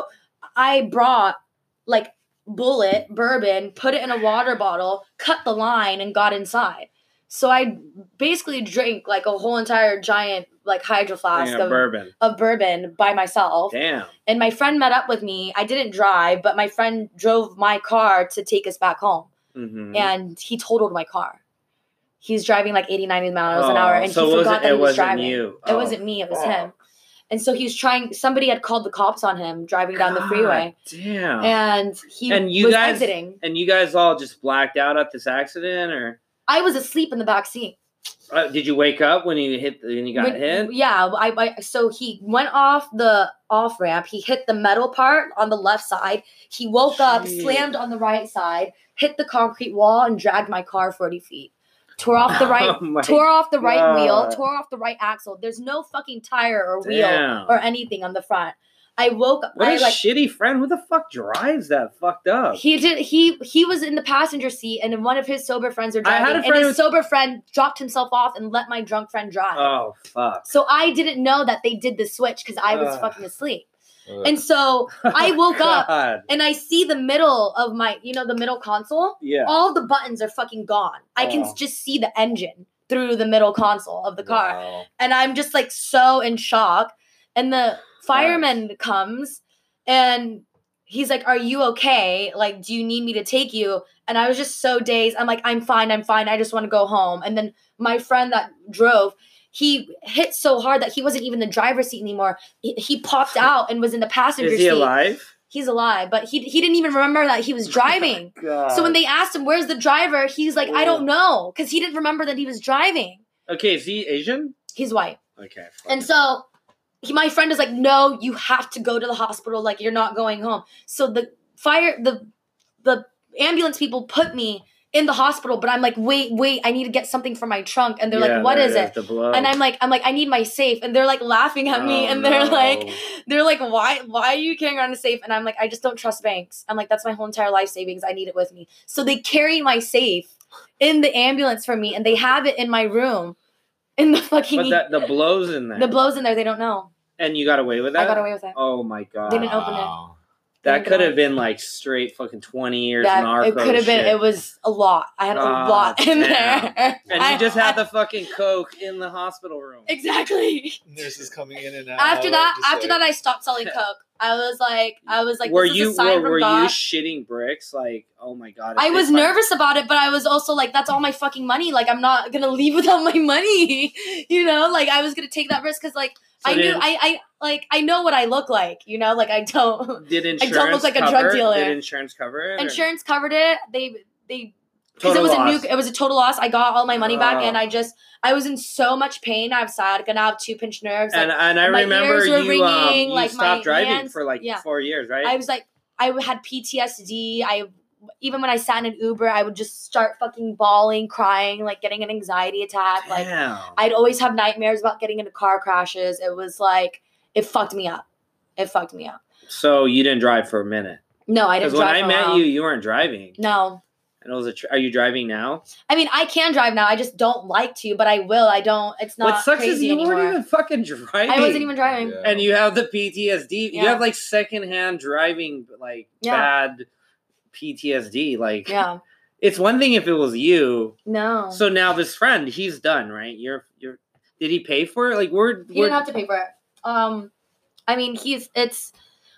I brought like Bullet bourbon, put it in a water bottle, cut the line, and got inside. So I basically drank like a whole entire giant like hydro flask yeah, of bourbon of bourbon by myself. Damn. And my friend met up with me. I didn't drive, but my friend drove my car to take us back home. Mm-hmm. And he totaled my car. He's driving like eighty, ninety miles oh, an hour, and so he forgot that he was driving. You. It oh. wasn't me. It was oh. him. And so he was trying. Somebody had called the cops on him driving down God, the freeway. Damn. And he and you was guys, exiting. And you guys all just blacked out at this accident, or? I was asleep in the back seat. Uh, did you wake up when you hit? When you got when, hit? Yeah. I, I. So he went off the off ramp. He hit the metal part on the left side. He woke Jeez. up, slammed on the right side, hit the concrete wall, and dragged my car forty feet. Tore off the right, oh tore off the right God. wheel, tore off the right axle. There's no fucking tire or wheel Damn. or anything on the front. I woke up. What I, a like, shitty friend. Who the fuck drives that fucked up? He did. He he was in the passenger seat, and one of his sober friends were driving. I had a friend and his with... sober friend dropped himself off and let my drunk friend drive. Oh fuck! So I didn't know that they did the switch because I was uh. fucking asleep. And so I woke up and I see the middle of my, you know, the middle console. Yeah. All the buttons are fucking gone. I oh. can just see the engine through the middle console of the car. Wow. And I'm just like so in shock. And the fireman nice. comes and he's like, "Are you okay? Like, do you need me to take you?" And I was just so dazed. I'm like, "I'm fine. I'm fine. I just want to go home." And then my friend that drove, he hit so hard that he wasn't even in the driver's seat anymore. He, he popped out and was in the passenger seat. Is he seat. alive? He's alive, but he he didn't even remember that he was driving. Oh so when they asked him, "Where's the driver?" he's like, Ooh. "I don't know," because he didn't remember that he was driving. Okay, is he Asian? He's white. Okay. And so he, my friend is like, "No, you have to go to the hospital. Like, you're not going home." So the fire, the the ambulance people put me in the hospital, but I'm like, wait, wait, I need to get something from my trunk. And they're yeah, like, what is it? And I'm like, I'm like, I need my safe. And they're like laughing at me. Oh, and they're no. like, they're like, why, why are you carrying around a safe? And I'm like, I just don't trust banks. I'm like, that's my whole entire life savings. I need it with me. So they carry my safe in the ambulance for me, and they have it in my room. In the fucking. But that, the blow's in there. The blow's in there. They don't know. And you got away with that? I got away with it. Oh my God. They didn't open it. That could have been like straight fucking twenty years that, narco It could have been. shit. It was a lot. I had a oh, lot in damn. there. And I, you just I, had the fucking coke in the hospital room. Exactly. Nurses coming in and out. After that, after like... that, I stopped selling coke. I was like, I was like, were this you is a sign were, from were God. you shitting bricks? Like, oh my God. I was nervous about it, but I was also like, that's all my fucking money. Like, I'm not gonna leave without my money. You know, like I was gonna take that risk because like. So I knew I, I like I know what I look like, you know, like I don't did insurance I don't look like cover, a drug dealer. Did insurance cover it? Insurance or? covered it. They they because it was loss. a new it was a total loss. I got all my money back, oh. and I just I was in so much pain. I was sad, gonna have two pinched nerves. And like, and I my remember ears were you ringing, um, you like stopped my driving hands, for like yeah. four years, right? I was like I had P T S D. I even when I sat in an Uber, I would just start fucking bawling, crying, like getting an anxiety attack. Damn. Like I'd always have nightmares about getting into car crashes. It was like. It fucked me up. It fucked me up. So you didn't drive for a minute? No, I didn't drive. Because when I met you, you weren't driving. No. And it was a. Tr- are you driving now? I mean, I can drive now. I just don't like to, but I will. I don't. It's not. What sucks crazy is you anymore. weren't even fucking driving. I wasn't even driving. Yeah. And you have the P T S D. Yeah. You have like secondhand driving, like yeah. bad P T S D. Like, yeah. It's one thing if it was you. No. So now this friend, he's done, right? You're you're. Did he pay for it? Like we're. He we're, didn't have to pay for it. Um. I mean, he's it's.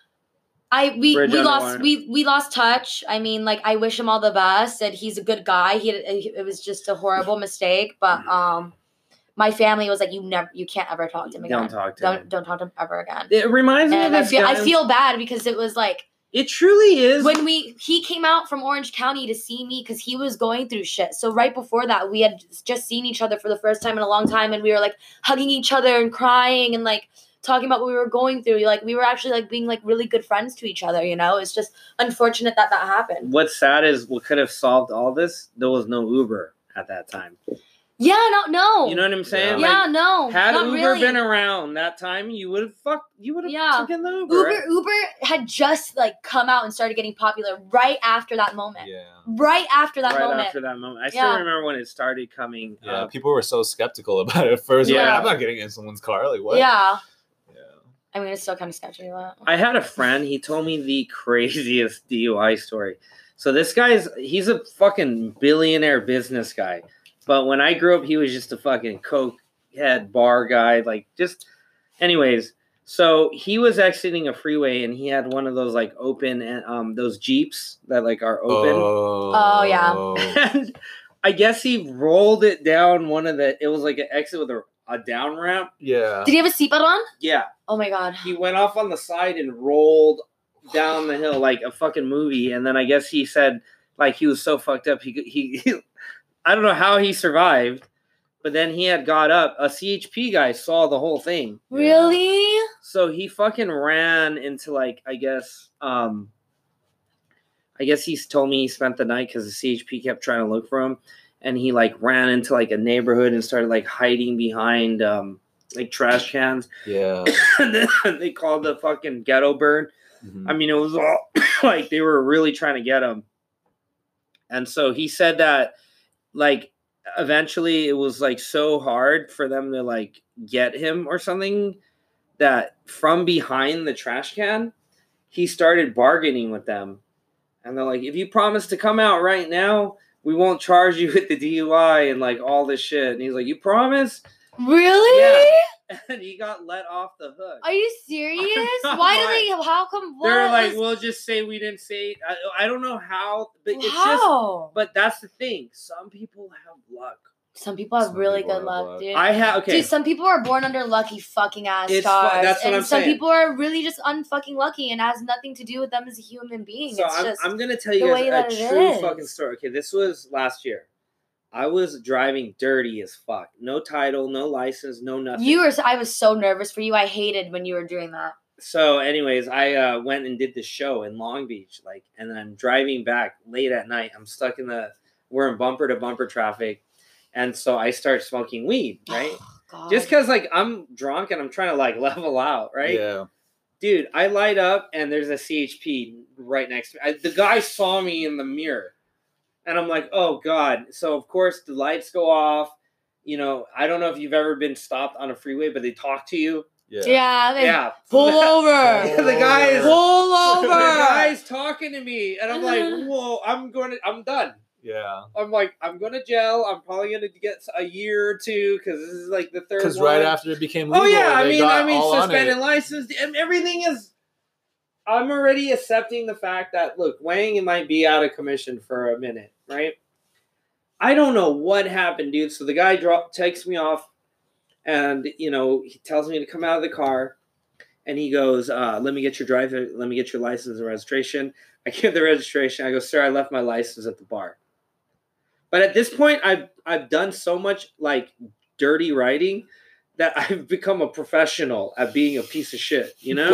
I we, Bridge we lost underwater. we we lost touch. I mean, like I wish him all the best, and he's a good guy. He it was just a horrible mistake, but um, my family was like, you never, you can't ever talk to him again. Don't talk to don't, him. Don't talk to him ever again. It reminds me and of I this feel guy. I feel bad because it was like. It truly is. When we he came out from Orange County to see me because he was going through shit. So right before that, we had just seen each other for the first time in a long time, and we were like hugging each other and crying and like. Talking about what we were going through, like we were actually like being like really good friends to each other, you know. It's just unfortunate that that happened. What's sad is what could have solved all this. There was no Uber at that time. Yeah, no, no. You know what I'm saying? Yeah, Like, no. had not Uber really. been around that time, you would have fucked. You would have Yeah. taken the Uber. Uber, right? Uber had just like come out and started getting popular right after that moment. Yeah. Right after that right moment. after that moment. I Yeah. still remember when it started coming. Yeah, uh, people were so skeptical about it at first. Yeah, Yeah. I'm not getting in someone's car. Like, what? Yeah. Yeah. I mean, it's still kind of sketchy, but. I had a friend. He told me the craziest D U I story. So this guy's he's a fucking billionaire business guy. But when I grew up, he was just a fucking coke head bar guy. Like just, anyways. So he was exiting a freeway and he had one of those like open and um those Jeeps that like are open. Oh, Oh, yeah. And I guess he rolled it down one of the. It was like an exit with a, a down ramp. Yeah. Did he have a seatbelt on? Yeah, Oh my god. he went off on the side and rolled down the hill like a fucking movie. And then I guess he said like he was so fucked up he he. he I don't know how he survived, but then he had got up. A C H P guy saw the whole thing. Really? So he fucking ran into like I guess um I guess he's told me he spent the night because the C H P kept trying to look for him, and he like ran into like a neighborhood and started like hiding behind um like trash cans. Yeah. And then they called the fucking ghetto bird. Mhm. I mean, it was all like they were really trying to get him. And so he said that like eventually it was like so hard for them to like get him or something that from behind the trash can, he started bargaining with them. And they're like, if you promise to come out right now, we won't charge you with the D U I and like all this shit. And he's like, you promise? Really? Yeah. And he got let off the hook. Are you serious? I'm Why do like- they? How come? What They're like, was- we'll just say we didn't say it. I, I don't know how, but it's just, How? but that's the thing. Some people have luck. Some people have Some really people good have luck, luck. dude. I have, okay. Dude, some people are born under lucky fucking ass It's fu- stars. that's what and I'm some saying. people are really just unfucking lucky and has nothing to do with them as a human being. So it's I'm, just I'm going to tell you the guys way a that it true is. fucking story. Okay, this was last year. I was driving dirty as fuck. No title, no license, no nothing. you were. I was so nervous for you. I hated when you were doing that. So, anyways, I uh, went and did the show in Long Beach, like, and then I'm driving back late at night. I'm stuck in the, we're in bumper to bumper traffic, and so I start smoking weed, right? God. Just because, like, I'm drunk and I'm trying to like level out, right? Yeah. Dude, I light up and there's a C H P right next to me. I, the guy saw me in the mirror, and I'm like, oh god. So of course the lights go off. You know, I don't know if you've ever been stopped on a freeway, but they talk to you. Yeah. yeah, they Yeah. pull So over. the guy is Pull over. the guy's talking to me, and I'm like, whoa, I'm going to, I'm done. Yeah. I'm like, I'm going to jail. I'm probably going to get a year or two because this is like the third Because one. right after it became legal, Oh yeah, I they mean, got I mean, all on suspended it. license, and everything is. I'm already accepting the fact that look, Wang might be out of commission for a minute, right? I don't know what happened, dude. So the guy drop takes me off, and you know he tells me to come out of the car, and he goes, uh, "Let me get your driver. Let me get your license and registration." I give the registration. I go, "Sir, I left my license at the bar." But at this point, I've I've done so much like dirty writing that I've become a professional at being a piece of shit, you know?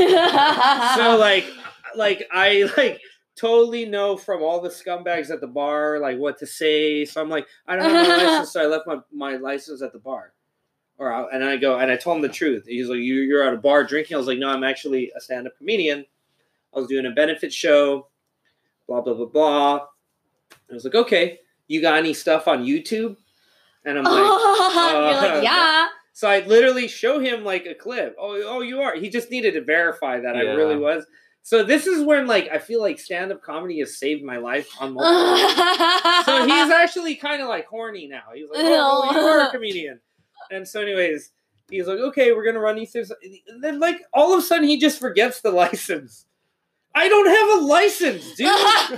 So like like I like totally know from all the scumbags at the bar like what to say. So I'm like, I don't have my license, so I left my, my license at the bar. Or I, and I go and I told him the truth. He's like, you you're at a bar drinking. I was like, no, I'm actually a stand-up comedian. I was doing a benefit show, blah blah blah blah. I was like, okay, you got any stuff on YouTube? And I'm like, You're uh, like, yeah. So I literally show him like a clip. Oh, oh, you are. He just needed to verify that I Yeah. really was. So this is when like I feel like stand-up comedy has saved my life on multiple. So he's actually kind of like horny now. He's like, oh, well, you are a comedian. And so, anyways, he's like, okay, we're gonna run you through. Some... And then like all of a sudden he just forgets the license. I don't have a license, dude.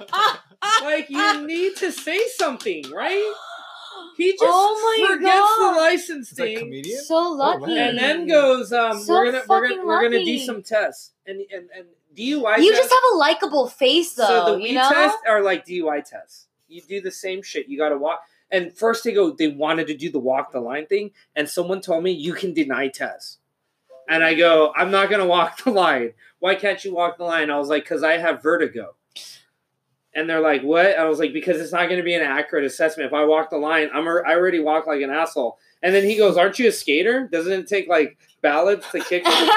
Like you need to say something, right? He just Oh my forgets God. the license Is that thing, comedian? So lucky. man. and then goes, um, So "We're gonna, we're fucking gonna, we're gonna do lucky. some tests." And and and D U I. You tests, just have a likable face, though. so the you weed know. tests are like D U I tests. You do the same shit. You got to walk. And first they go, they wanted to do the walk the line thing, and someone told me you can deny tests. And I go, I'm not gonna walk the line. Why can't you walk the line? I was like, because I have vertigo. And they're like, what? I was like, because it's not going to be an accurate assessment. If I walk the line, I'm I already walk like an asshole. And then he goes, aren't you a skater? Doesn't it take like balance to kick? And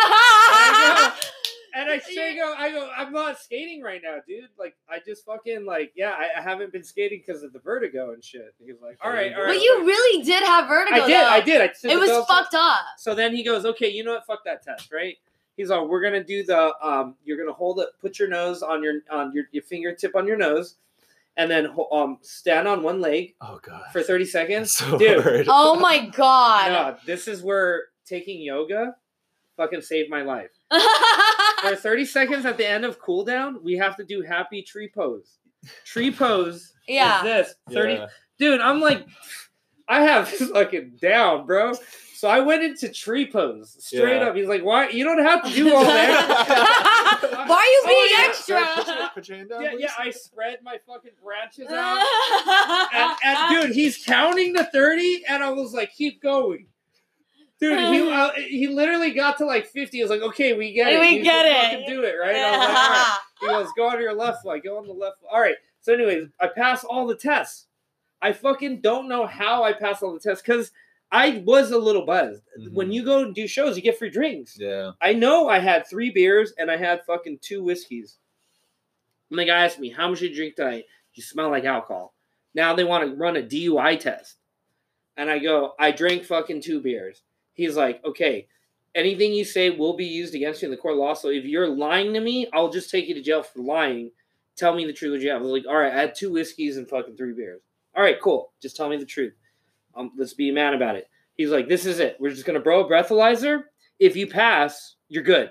I go, and I say, go, I go, I'm not skating right now, dude. Like, I just fucking like, yeah, I, I haven't been skating because of the vertigo and shit. And he's like, all right, all right. But you really did have vertigo. I did, though. I did. I did. It was fucked up. So then he goes, okay, you know what? Fuck that test, right? He's like, we're gonna do the um. You're gonna hold it, put your nose on your on your, your fingertip on your nose, and then um stand on one leg. Oh god. For thirty seconds, so dude. hard. Oh my god. No, this is where taking yoga fucking saved my life. For thirty seconds at the end of cool down, we have to do happy tree pose. Tree pose. Yeah. Is this thirty? Yeah. Dude, I'm like, I have this fucking down, bro. So I went into tree pose straight Yeah. up. He's like, "Why? You don't have to do all that. Why are you being Oh, yeah. extra?" Put your, put your hand down, Yeah, please. yeah. I spread my fucking branches out, and, and dude, he's counting to thirty, and I was like, "Keep going." Dude, he uh, he literally got to like fifty. He was like, "Okay, we get it. We you get can it. fucking do it, right?" I was like, "All right." He goes, "Go on your left foot. Go on the left foot." All right. So, anyways, I passed all the tests. I fucking don't know how I passed all the tests because I was a little buzzed. Mhm. When you go and do shows, you get free drinks. Yeah. I know I had three beers and I had fucking two whiskeys. And the guy asked me, how much did you drink tonight? You smell like alcohol. Now they want to run a D U I test. And I go, I drank fucking two beers. He's like, okay, anything you say will be used against you in the court of law. So if you're lying to me, I'll just take you to jail for lying. Tell me the truth what you have. I was like, all right, I had two whiskeys and fucking three beers. All right, cool. Just tell me the truth. Um, let's be a man about it. He's like, this is it. We're just going to bro a breathalyzer. If you pass, you're good.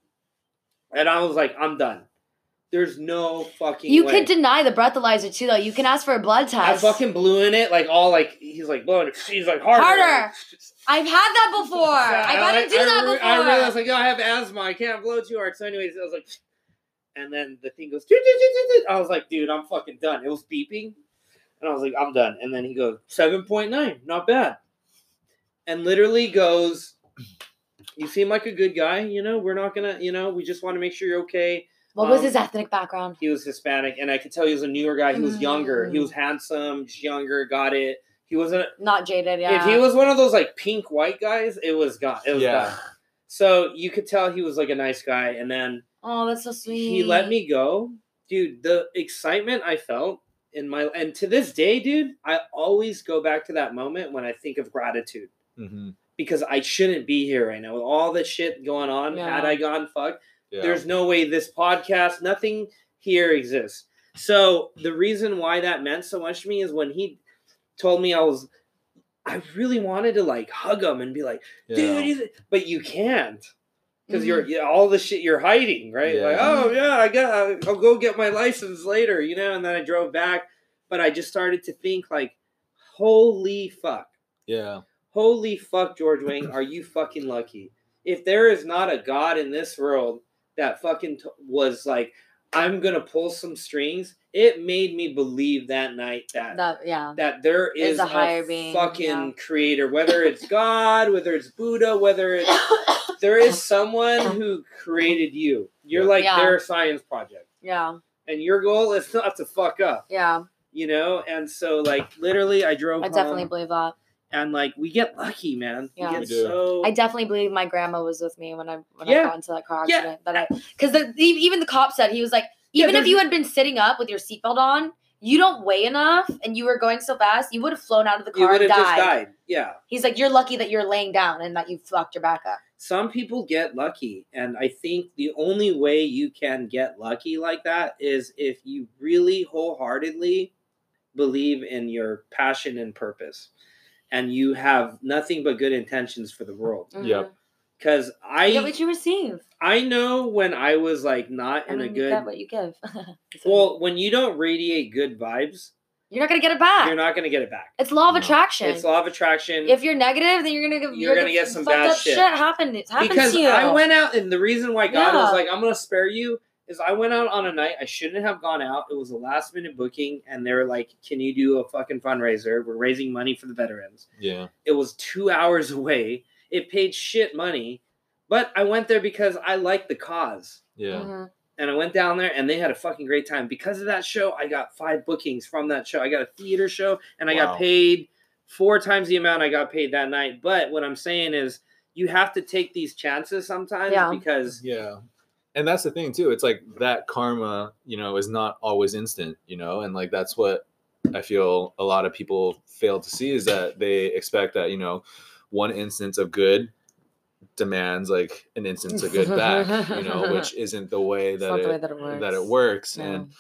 And I was like, I'm done. There's no fucking You way. could deny the breathalyzer too, though. You can ask for a blood test. I fucking blew in it, like all like, he's like blowing it. He's like, harder. Harder. I've had that before. Yeah, I've had I, to do I, that I, before. I realized, like, oh, I have asthma. I can't blow too hard. So anyways, I was like, and then the thing goes, I was like, dude, I'm fucking done. It was beeping. And I was like, I'm done. And then he goes, seven point nine, not bad. And literally goes, you seem like a good guy. You know, we're not going to, you know, we just want to make sure you're okay. What was Um, his ethnic background? He was Hispanic. And I could tell he was a newer guy. He was younger. He was handsome, just younger, got it. He wasn't. Not jaded, yeah. If he was one of those like pink white guys, it was gone. It was Yeah. gone. So you could tell he was like a nice guy. And then Oh, that's so sweet. he let me go. Dude, the excitement I felt in my, and to this day, dude, I always go back to that moment when I think of gratitude. Mm-hmm. Because I shouldn't be here right now with all this shit going on. Yeah. Had I gone fuck, Yeah. there's no way this podcast, nothing here exists. So the reason why that meant so much to me is when he told me I was, I really wanted to like hug him and be like, dude, Yeah. he's, but you can't. Because Mhm. you're yeah, all the shit you're hiding, right? Yeah. Like, oh yeah, I got, I'll go get my license later, you know. And then I drove back, but I just started to think like, holy fuck, Yeah. holy fuck, George Wang, are you fucking lucky? If there is not a God in this world that fucking t- was like, I'm gonna pull some strings, it made me believe that night that That, yeah. that there is Is a a, higher being, fucking yeah. creator, whether it's God, whether it's Buddha, whether it's there is someone who created you. You're like Yeah. their science project. Yeah. And your goal is not to fuck up, Yeah. you know? And so like literally I drove I home definitely believe that. and like we get lucky, man. Yeah. We We get do. so I definitely believe my grandma was with me when I when Yeah. I got into that car Yeah. accident. That I because the e- even the cop said, he was like, Yeah, even if there's- you had been sitting up with your seatbelt on, you don't weigh enough and you were going so fast, you would have flown out of the you car would and have died. just died. Yeah. He's like, you're lucky that you're laying down and that you fucked your back up. Some people get lucky, and I think the only way you can get lucky like that is if you really wholeheartedly believe in your passion and purpose, and you have nothing but good intentions for the world. Mhm. Yep. Because You get I what you receive. I know when I was like not I in mean, a you good get what you give. well, when you don't radiate good vibes, you're not gonna get it back. you're not gonna get it back. It's law of No. attraction. It's law of attraction. If you're negative, then you're gonna get You're gonna get some fucked bad up shit. happen. It happens because to you. I went out, and the reason why God was Yeah. like, I'm going to spare you, is I went out on a night I shouldn't have gone out. It was a last minute booking, and they were like, can you do a fucking fundraiser? We're raising money for the veterans. Yeah. It was two hours away. It paid shit money, but I went there because I liked the cause. Yeah. Mhm. And I went down there, and they had a fucking great time. Because of that show, I got five bookings from that show. I got a theater show, and I Wow. got paid four times the amount I got paid that night. But what I'm saying is, you have to take these chances sometimes Yeah. because Yeah. And that's the thing too. It's like that karma, you know, is not always instant, you know, and like that's what I feel a lot of people fail to see is that they expect that, you know, one instance of good demands like an instance of good back, you know, which isn't the way that, not it, the way that it works. that it works. No. And,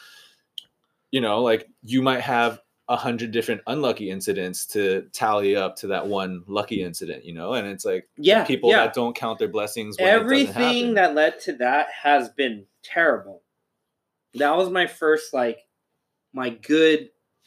you know, like you might have a hundred different unlucky incidents to tally up to that one lucky incident, you know, and it's like Yeah, people yeah. that don't count their blessings. When it doesn't everything happen. that led to that has been terrible. That was my first, like, my good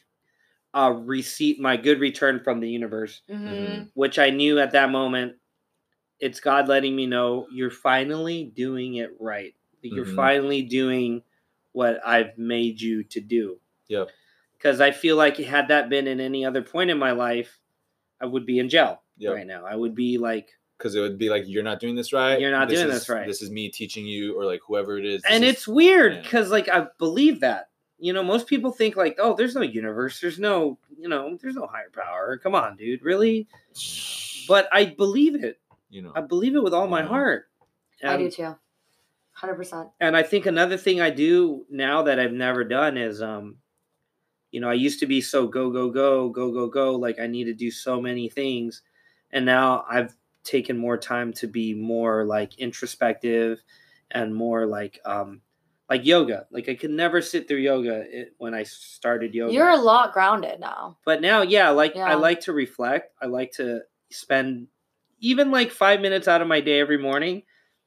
uh, receipt, my good return from the universe, Mm-hmm. which I knew at that moment, it's God letting me know you're finally doing it right. You're Mhm. finally doing what I've made you to do. Yep. Because I feel like had that been in any other point in my life, I would be in jail Yep. right now. I would be like, Because it would be like, you're not doing this right. You're not this doing is, this right. This is me teaching you, or like whoever it is. this and is- it's weird yeah. because like I believe that. You know, most people think like, oh, there's no universe, there's no, you know, there's no higher power. Come on, dude, really? But I believe it. you know, I believe it with all my Yeah. heart. I And- do too. one hundred percent. And I think another thing I do now that I've never done is, um, you know, I used to be so go, go, go, go, go, go. Like I need to do so many things. And now I've taken more time to be more like introspective and more like, um, like yoga. Like I could never sit through yoga it, when I started yoga. You're a lot grounded now. But now, yeah, like Yeah. I like to reflect. I like to spend even like five minutes out of my day every morning.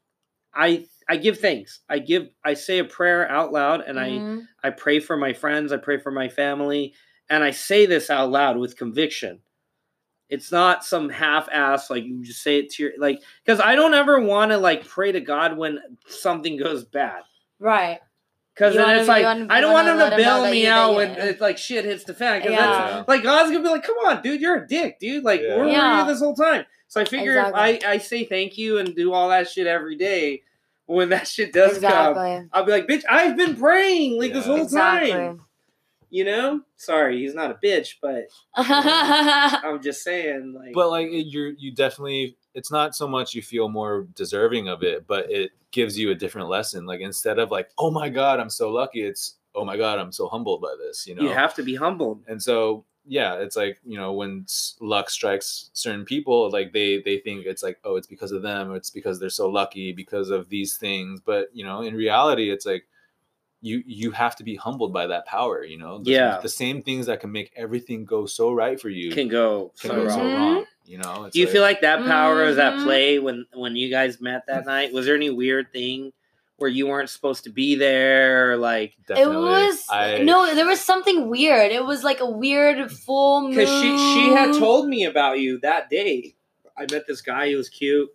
I I give thanks. I give I say a prayer out loud, and Mhm. I I pray for my friends. I pray for my family, and I say this out loud with conviction. It's not some half-ass like you just say it to your like because I don't ever want to like pray to God when something goes bad. Right. Because You then wanna- it's like you wanna- I you don't want wanna him let to him know bail that me you- out that when you- it's like shit hits the fan. Because Yeah. that's like God's gonna be like, come on, dude, you're a dick, dude. Like Yeah. where were Yeah. you this whole time? So I figure Exactly. if I, I say thank you and do all that shit every day, when that shit does come, Exactly. I'll be like, bitch, I've been praying like this Yeah. whole Exactly. time. You know? Sorry, he's not a bitch, but I'm just saying, like, but like it- you're you definitely. It's not so much you feel more deserving of it, but it gives you a different lesson. Like instead of like, oh my God, I'm so lucky. It's oh my God, I'm so humbled by this. You know. you have to be humbled. And so yeah, it's like, you know, when s- luck strikes certain people, like they they think it's like, oh, it's because of them, or it's because they're so lucky because of these things. But you know, in reality, it's like you you have to be humbled by that power. You know, the, Yeah. the same things that can make everything go so right for you Can go can so go wrong. so Mhm. wrong. You know, it's Do you like, feel like that power was at Mhm. play when when you guys met that night? Was there any weird thing where you weren't supposed to be there? Or like, It definitely, was I, no, there was something weird. It was like a weird full moon. because she she had told me about you that day. I met this guy. He was cute.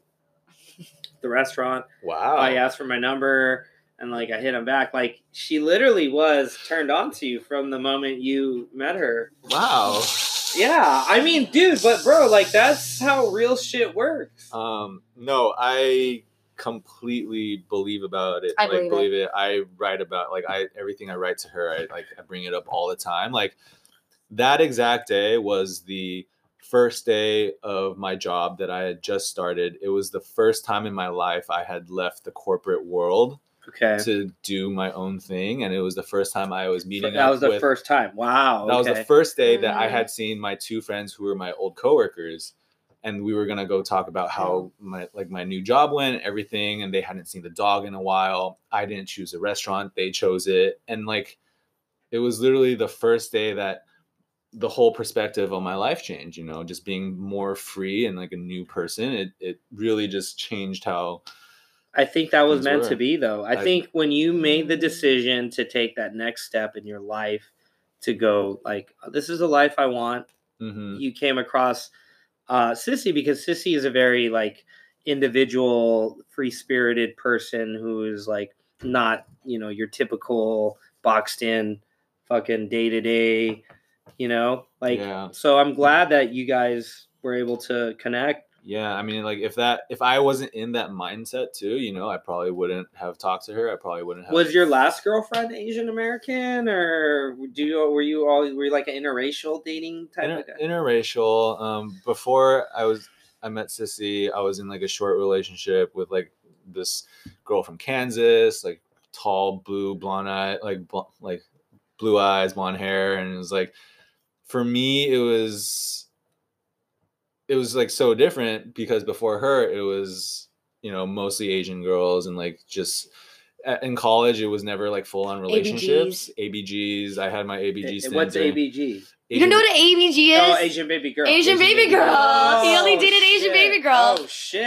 At the restaurant. wow. I asked for my number, and like I hit him back. Like she literally was turned on to you from the moment you met her. Wow. Yeah, I mean, dude, but bro, like that's how real shit works. Um, no, I completely believe about it. I like believe it. believe it. I write about like I everything I write to her, I like I bring it up all the time. Like that exact day was the first day of my job that I had just started. It was the first time in my life I had left the corporate world Okay, to do my own thing, and it was the first time I was meeting that up was the with first time. Wow, that was okay. the first day that I Mhm. had seen my two friends who were my old coworkers, and we were gonna go talk about how my like my new job went, everything, and they hadn't seen the dog in a while. I didn't choose a restaurant; they chose it, and like it was literally the first day that the whole perspective on my life changed. You know, just being more free and like a new person. It it really just changed how. I think that was Things meant were. to be, though. I, I- think when you made the decision to take that next step in your life to go, like, this is the life I want, Mhm. you came across uh, Sissy because Sissy is a very, like, individual, free-spirited person who is, like, not, you know, your typical boxed-in fucking day-to-day, you know? Like, Yeah. so I'm glad that you guys were able to connect. Yeah, I mean, like if that if I wasn't in that mindset too, you know, I probably wouldn't have talked to her. I probably wouldn't have. Was your last girlfriend Asian American, or do you were you all were you like an interracial dating type Inter- of guy? Interracial. Um, before I was I met Sissy, I was in like a short relationship with like this girl from Kansas, like tall, blue, blonde eye, like bl- like blue eyes, blonde hair, and it was like for me, it was. It was like so different because before her it was, you know, mostly Asian girls, and like just in college it was never like full on relationships. A B Gs. I had my A B G stint. What's A B G? You don't know what an A B G is? Oh, Asian baby girl. Asian, Asian baby, baby girl. girl. He only dated shit. Asian baby girls. Oh shit.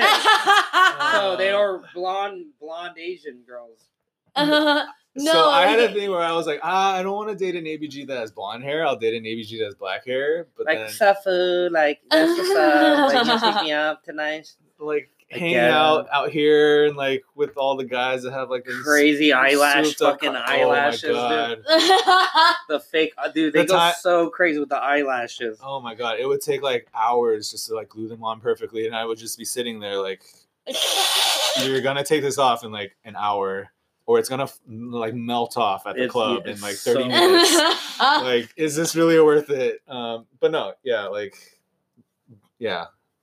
So they are blonde blonde Asian girls. Uh, no. So I had a thing where I was like, ah, I don't want to date an A B G that has blonde hair. I'll date an A B G that has black hair. But like then, Safu, like that's what's up. Like you pick me up tonight. Like hanging out out here and like with all the guys that have like crazy eyelash, fucking co- eyelashes, oh my dude. God. The fake, dude, they The go time- so crazy with the eyelashes. Oh my God, it would take like hours just to like glue them on perfectly, and I would just be sitting there like, you're gonna take this off in like an hour, or it's gonna like melt off at the It's- club yeah, in like it's thirty so- minutes. Like, is this really worth it? Um, but no, yeah, like, yeah.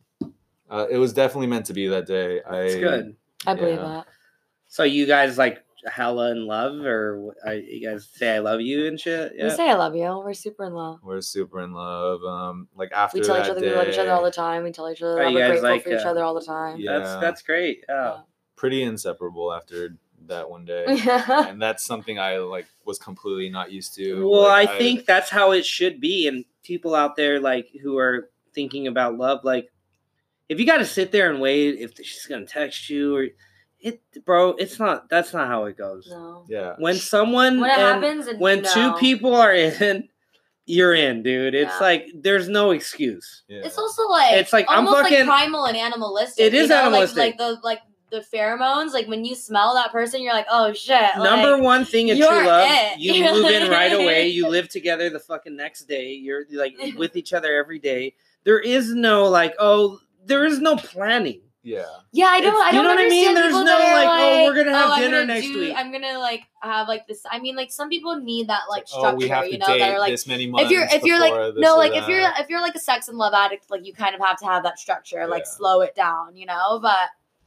Uh, it was definitely meant to be that day. I, It's good. I believe yeah. that. So you guys like hella in love, or uh, you guys say I love you and shit? We Yeah. say I love you. We're super in love. We're super in love. Um, like after We tell that each other day, we love each other all the time. We tell each other Are that you we're guys grateful like, for each uh, other all the time. Yeah. That's that's great. Yeah. pretty inseparable after that one day. Yeah. And that's something I like was completely not used to. Well, Like, I think that's how it should be. And people out there like who are thinking about love, like if you got to sit there and wait if she's gonna text you or it, bro, it's not. That's not how it goes. No. yeah. When someone When it and happens, and when you know. two people are in, you're in, dude. It's Yeah. like there's no excuse. yeah. It's also like It's like, I'm almost fucking- like primal and animalistic. It is you know? animalistic. Like, like the like the pheromones. Like when you smell that person, you're like, oh shit. Number like, one thing in true you're love, it. you move in right away. You live together the fucking next day. You're like with each other every day. There is no like, oh, there is no planning. yeah. Yeah, I don't. It's- I you don't know what I mean? understand There's people no, that are like, like, oh, we're gonna have I'm dinner gonna next do- week. I'm gonna like have like this. I mean, like some people need that like structure. Oh, we have to you know, date that are like this many months. if you're if you're like before this no or like if you're that. if you're like a sex and love addict, like you kind of have to have that structure, like Yeah. slow it down, you know. But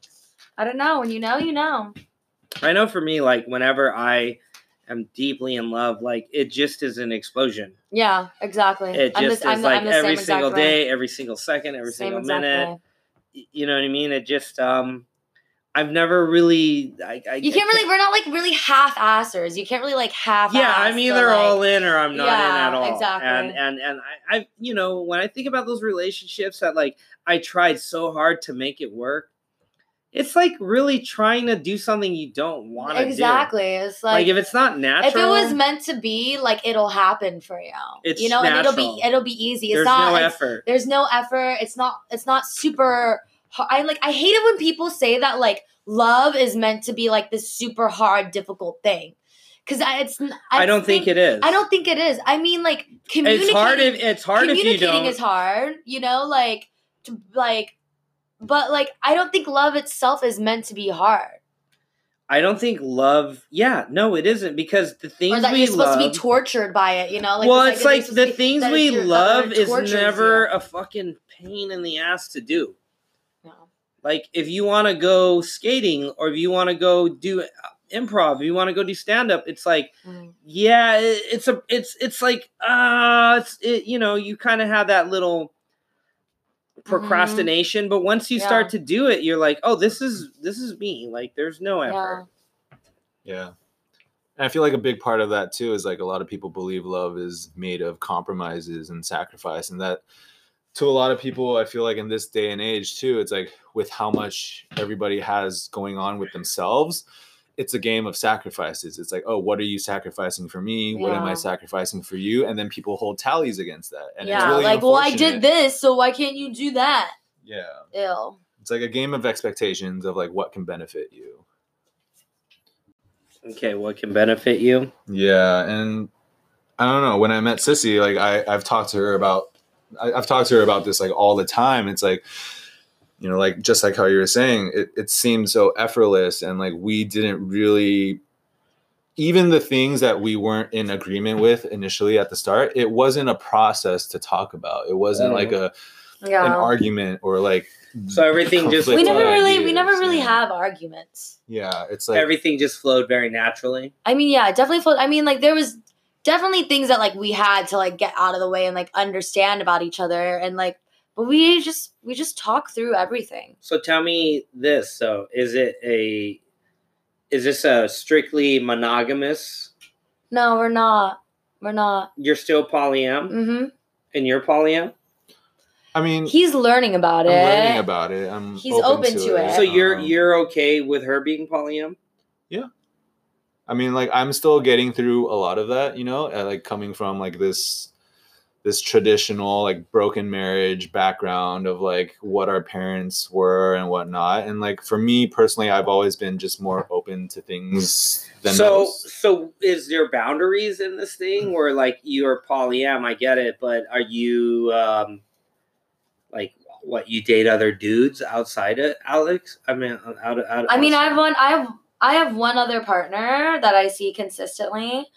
I don't know. When you know, you know. I know for me, like whenever I am deeply in love, like it just is an explosion. Yeah, exactly. It I'm just the, I'm is the, like I'm the every same single exact way. day, every single second, every Same single exact minute. way. Y- You know what I mean? It just um, I've never really. I, I You can't really. We're not like really half-assers. You can't really like half. Yeah, I'm either like, all in or I'm not Yeah, in at all. exactly. And and and I, I, you know, when I think about those relationships that like I tried so hard to make it work, it's like really trying to do something you don't want to do. Exactly. It's Like, like, if it's not natural, if it was meant to be, like it'll happen for you. It's you know, and it'll be natural. it'll be easy. It's there's not. no it's- effort. There's no effort. It's not. It's not super. har- I like. I hate it when people say that like love is meant to be like this super hard, difficult thing. Because it's. I, I don't think, it is. I don't think it is. I mean, like communicating. It's hard. If, it's hard if you communicating don't. is hard. You know, like to like. But like, I don't think love itself is meant to be hard. I don't think love. Yeah, no, it isn't because the things Or that we you're supposed love. to be tortured by it, you know? Like well, this it's idea like that the you're supposed to be- things that we you're- that love is tortures never you. a fucking pain in the ass to do. No. Like if you want to go skating or if you want to go do improv, if you want to go do stand up, it's like Mm. yeah, it, it's a it's it's like uh it's it, you know, you kind of have that little procrastination, but once you Yeah. start to do it, you're like, "Oh, this is this is me." Like there's no Yeah. effort. Yeah. And I feel like a big part of that too is like a lot of people believe love is made of compromises and sacrifice. And that to a lot of people, I feel like in this day and age too, it's like with how much everybody has going on with themselves, it's a game of sacrifices. It's like, oh, what are you sacrificing for me? What am I Yeah. sacrificing for you? And then people hold tallies against that. And it's Yeah, really like, well, I unfortunate. did this, so why can't you do that? Yeah. Ew. It's like a game of expectations of like what can benefit you. Okay, what can benefit you? Yeah, and I don't know. When I met Sissy, like I, I've talked to her about, I, I've talked to her about this like all the time. It's like you know, like just like how you were saying, it, it seemed so effortless, and like we didn't really, even the things that we weren't in agreement with initially at the start, it wasn't a process to talk about. It wasn't mm. like a yeah. an argument or like so everything just we never really ideas. we never really yeah. have arguments. Yeah, it's like everything just flowed very naturally. I mean, yeah, it definitely flowed. I mean, like there was definitely things that like we had to like get out of the way and like understand about each other, and like but we just we just talk through everything. So tell me this. So is it a is this a strictly monogamous? No, we're not. We're not. You're still polyam? Mm-hmm. And you're polyam? I mean, he's learning about I'm it. learning about it. I'm he's open, open to, to it. it. So you're um, you're okay with her being polyam? Yeah. I mean, like I'm still getting through a lot of that, you know, uh, like coming from like this this traditional like broken marriage background of like what our parents were and whatnot. And like for me personally, I've always been just more open to things than so those. So is there boundaries in this thing where like you're polyam, I get it, but are you um like what, you date other dudes outside of Alex? I mean out of, out of I mean outside. I've one I have I have one other partner that I see consistently.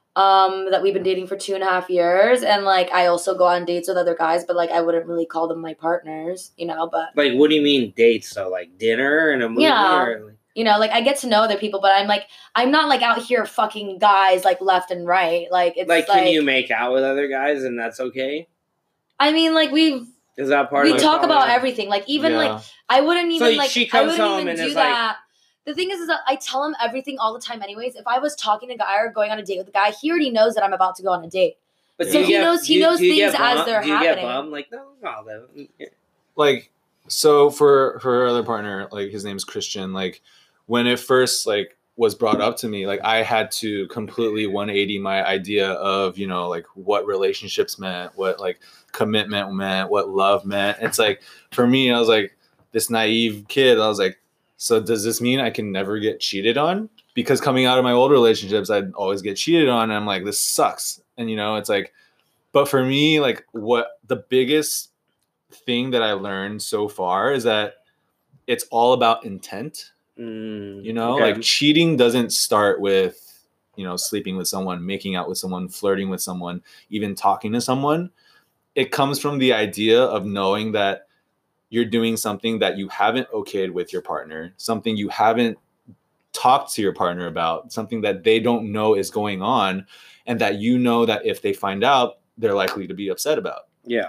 Um, that we've been dating for two and a half years, and like I also go on dates with other guys, but like I wouldn't really call them my partners, you know. But like, what do you mean dates? So like dinner and a movie, yeah, or like... you know, like I get to know other people, but I'm like I'm not like out here fucking guys like left and right. Like it's like, like, can you make out with other guys and that's okay? I mean, like we've is that part? We of talk about everything. Like even yeah. like I wouldn't even so like she comes I wouldn't home even and do is that. Like, the thing is, is that I tell him everything all the time anyways. If I was talking to a guy or going on a date with a guy, he already knows that I'm about to go on a date. But so he get, knows he you, knows things bum, as they're do you happening. Get bum? Like, no, no, no. Like, so for, for her other partner, like his name's Christian, like when it first like was brought up to me, like I had to completely one eighty my idea of, you know, like what relationships meant, what like commitment meant, what love meant. It's like, for me, I was like this naive kid. I was like, so does this mean I can never get cheated on? Because coming out of my old relationships, I'd always get cheated on. And I'm like, this sucks. And, you know, it's like, but for me, like what the biggest thing that I learned so far is that it's all about intent. Mm, you know, okay. like cheating doesn't start with, you know, sleeping with someone, making out with someone, flirting with someone, even talking to someone. It comes from the idea of knowing that you're doing something that you haven't okayed with your partner, something you haven't talked to your partner about, something that they don't know is going on, and that you know that if they find out, they're likely to be upset about. Yeah.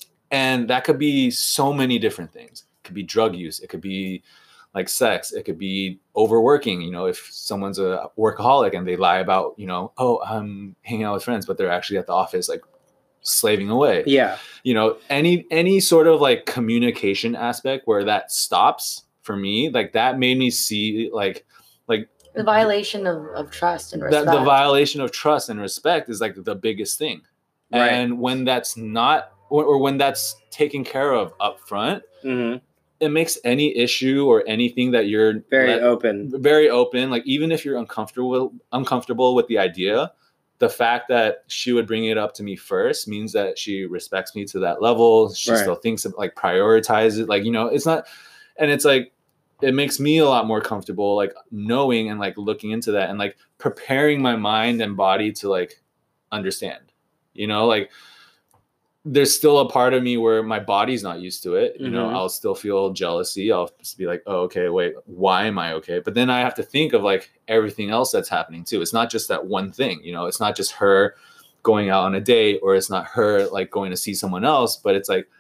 And that could be so many different things. It could be drug use. It could be like sex. It could be overworking. You know, if someone's a workaholic and they lie about, you know, oh, I'm hanging out with friends, but they're actually at the office, like slaving away. Yeah. You know, any any sort of like communication aspect where that stops for me, like that made me see like like the violation of, of trust and respect. The, the violation of trust and respect is like the biggest thing. Right. And when that's not or, or when that's taken care of up front, mm-hmm. it makes any issue or anything that you're very let, open, very open. Like even if you're uncomfortable uncomfortable with the idea, the fact that she would bring it up to me first means that she respects me to that level. She right. still thinks of like prioritize it. Like, you know, it's not, and it's like, it makes me a lot more comfortable, like knowing and like looking into that and like preparing my mind and body to like understand, you know, like there's still a part of me where my body's not used to it. You mm-hmm. know, I'll still feel jealousy. I'll just be like, oh, okay, wait, why am I okay? But then I have to think of like everything else that's happening too. It's not just that one thing, you know, it's not just her going out on a date or it's not her like going to see someone else, but it's like,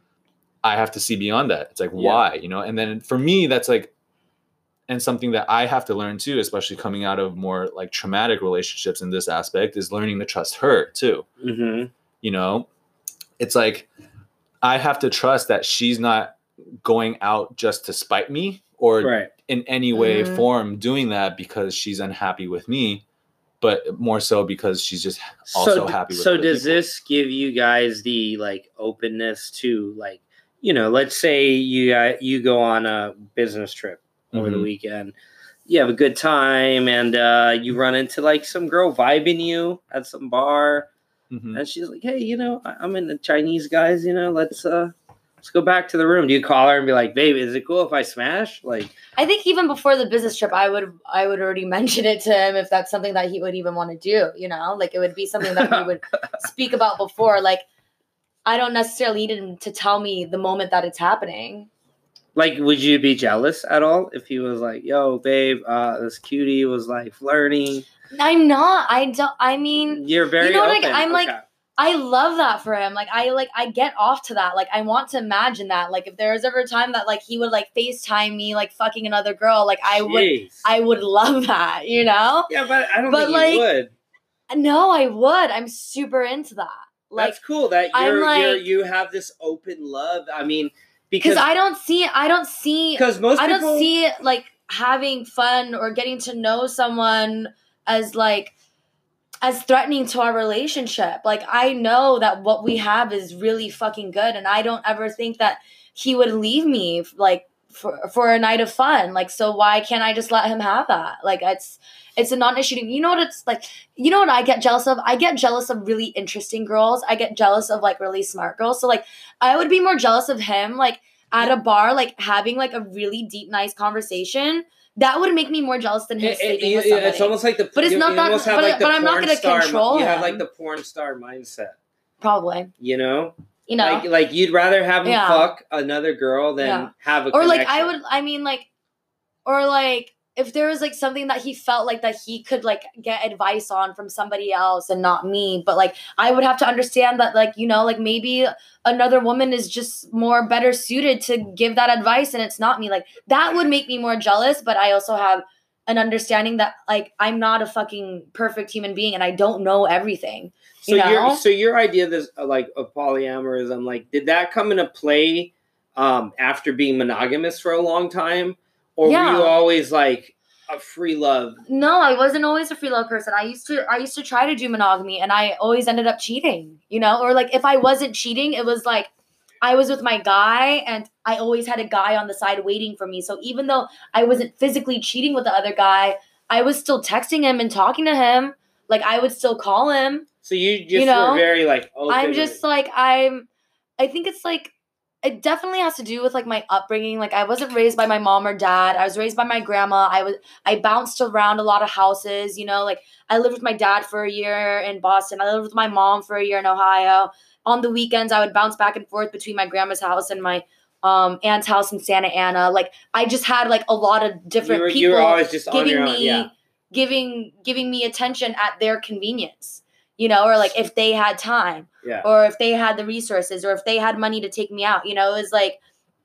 I have to see beyond that. It's like, yeah. why, you know? And then for me, that's like, and something that I have to learn too, especially coming out of more like traumatic relationships in this aspect is learning to trust her too. Mm-hmm. You know, it's like, I have to trust that she's not going out just to spite me or right. in any way, mm-hmm. form doing that because she's unhappy with me, but more so because she's just also so, happy with So other does people. this give you guys the like openness to like, you know, let's say you uh, you go on a business trip over mm-hmm. the weekend, you have a good time and uh, you run into like some girl vibing you at some bar. Mm-hmm. And she's like, hey, you know, I'm into Chinese guys, you know, let's uh, let's go back to the room. Do you call her and be like, babe, is it cool if I smash? Like, I think even before the business trip, I would I would already mention it to him if that's something that he would even want to do, you know? Like, it would be something that we would speak about before. Like, I don't necessarily need him to tell me the moment that it's happening. Like, would you be jealous at all if he was like, yo, babe, uh, this cutie was like flirting? I'm not. I don't. I mean, you're very you know what? open. Like, I'm okay. like, I love that for him. Like, I like, I get off to that. Like, I want to imagine that. Like, if there was ever a time that like he would like FaceTime me like fucking another girl, like I Jeez. would, I would love that. You know? Yeah, but I don't but, think like, you would. No, I would. I'm super into that. Like, that's cool that I'm you're, like, you're you have this open love. I mean, because I don't see, I don't see, because most I people, don't see like having fun or getting to know someone as like as threatening to our relationship. Like, I know that what we have is really fucking good, and I don't ever think that he would leave me like for for a night of fun. Like, so why can't I just let him have that? Like, it's it's a non-issue. You know what it's like? You know what I get jealous of? I get jealous of really interesting girls. I get jealous of like really smart girls. So like, I would be more jealous of him like at a bar, like having like a really deep, nice conversation. That would make me more jealous than him it, sleeping it, with somebody. It's almost like the, but it's you, not you that. almost have But, like the but I'm not porn going to star, control You him. have like the porn star mindset. Probably. You know. You know. Like, like you'd rather have him Yeah. fuck another girl than Yeah. have a or connection. like I would. I mean like, or like. If there was like something that he felt like that he could like get advice on from somebody else and not me, but like I would have to understand that like, you know, like maybe another woman is just more better suited to give that advice and it's not me. Like that would make me more jealous, but I also have an understanding that like I'm not a fucking perfect human being and I don't know everything. So you know? your so your idea of this uh, like of polyamorism, like did that come into play um, after being monogamous for a long time? Or Yeah. were you always like a free love? No, I wasn't always a free love person. I used to I used to try to do monogamy and I always ended up cheating, you know? Or like if I wasn't cheating, it was like I was with my guy and I always had a guy on the side waiting for me. So even though I wasn't physically cheating with the other guy, I was still texting him and talking to him. Like I would still call him. So you just you know? were very like open. I'm just like I'm I think it's like it definitely has to do with like my upbringing. Like I wasn't raised by my mom or dad. I was raised by my grandma. I was I bounced around a lot of houses, you know, like I lived with my dad for a year in Boston. I lived with my mom for a year in Ohio. On the weekends I would bounce back and forth between my grandma's house and my um aunt's house in Santa Ana. Like I just had like a lot of different you were, people you were always just giving on your own. me Yeah. giving giving me attention at their convenience. You know, or like if they had time, yeah. or if they had the resources, or if they had money to take me out, you know, it was like,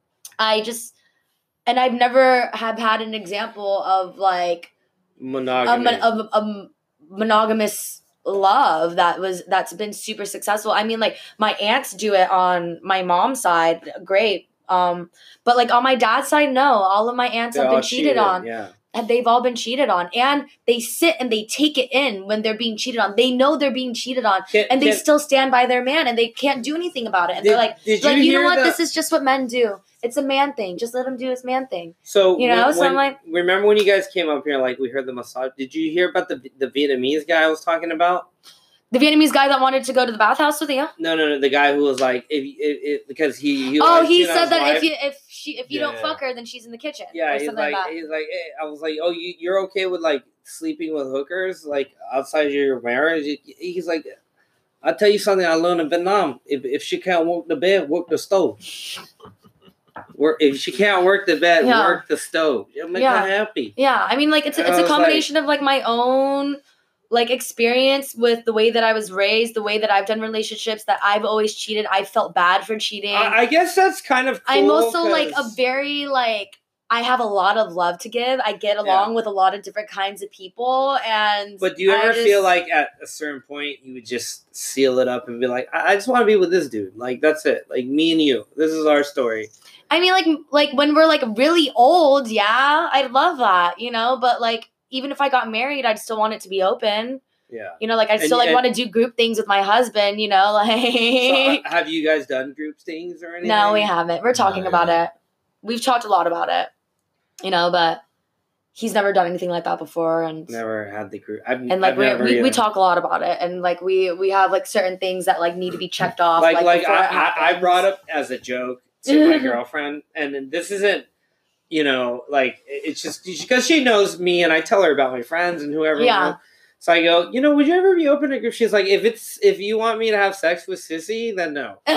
I just, and I've never have had an example of like monogamy, a, of a, a monogamous love that was, that's been super successful. I mean, like my aunts do it on my mom's side. Great. Um, but like on my dad's side, no, all of my aunts They're have been all cheated, cheated on. Yeah. And they've all been cheated on. And they sit and they take it in when they're being cheated on. They know they're being cheated on. Can, and they can, still stand by their man and they can't do anything about it. And did, they're like, did like you, you know what? The, this is just what men do. It's a man thing. Just let him do his man thing. So, you know, when, so I'm like, remember when you guys came up here, like we heard the massage. Did you hear about the the Vietnamese guy I was talking about? The Vietnamese guy that wanted to go to the bathhouse with you? No, no, no. The guy who was like, if, if, if because he, he oh, like, he you know, said that wife. if you if she if you Yeah. don't fuck her, then she's in the kitchen. Yeah, or he's something like, like that. he's like, hey, I was like, oh, you, you're okay with like sleeping with hookers like outside your marriage? He's like, I'll tell you something I learned in Vietnam. If if she can't work the bed, work the stove. Work if she can't work the bed, Yeah. work the stove. It'll make Yeah. her happy. Yeah, I mean, like it's And it's I a was combination of like my own like experience with the way that I was raised, the way that I've done relationships, that I've always cheated. I felt bad for cheating. I, I guess that's kind of cool. I'm also like a 'cause- very like I have a lot of love to give. I get along with a lot of different kinds of people, and But do you I ever just- feel like at a certain point you would just seal it up and be like, I, I just want to be with this dude. Like that's it. Like me and you. This is our story. I mean, like like when we're like really old, yeah, I'd love that, you know. But like even if I got married, I'd still want it to be open. Yeah. You know, like I'd And- still like and- want to do group things with my husband. You know, like So, uh, have you guys done group things or anything? no, we haven't. We're talking No, about yeah. it. We've talked a lot about it, you know, but he's never done anything like that before, and Never had the group. I've, and like I've we never, we, yeah. we talk a lot about it, and like we we have like certain things that like need to be checked off. Like like before it I, I, I happens. brought up as a joke to my girlfriend, and then this isn't, you know, like it's just because she knows me, and I tell her about my friends and whoever. Yeah. So I go, you know, would you ever be open to group? She's like, if it's if you want me to have sex with Sissy, then no. And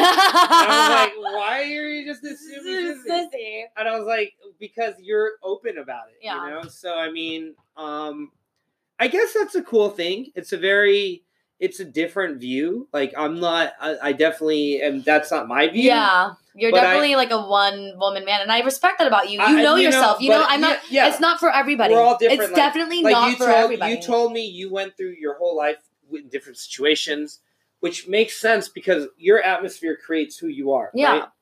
I was like, why are you just assuming Sissy? Sissy? And I was like, because you're open about it, Yeah. you know. So I mean, um, I guess that's a cool thing. It's a very, it's a different view. Like I'm not, I, I definitely, and that's not my view. Yeah. You're But definitely I- like a one woman man, and I respect that about you. You I- know you know, yourself. You but know, I'm not. yeah, yeah. It's not for everybody. We're all different. It's like, definitely like not you for told, everybody. You told me you went through your whole life in different situations, which makes sense because your atmosphere creates who you are. Yeah. Right?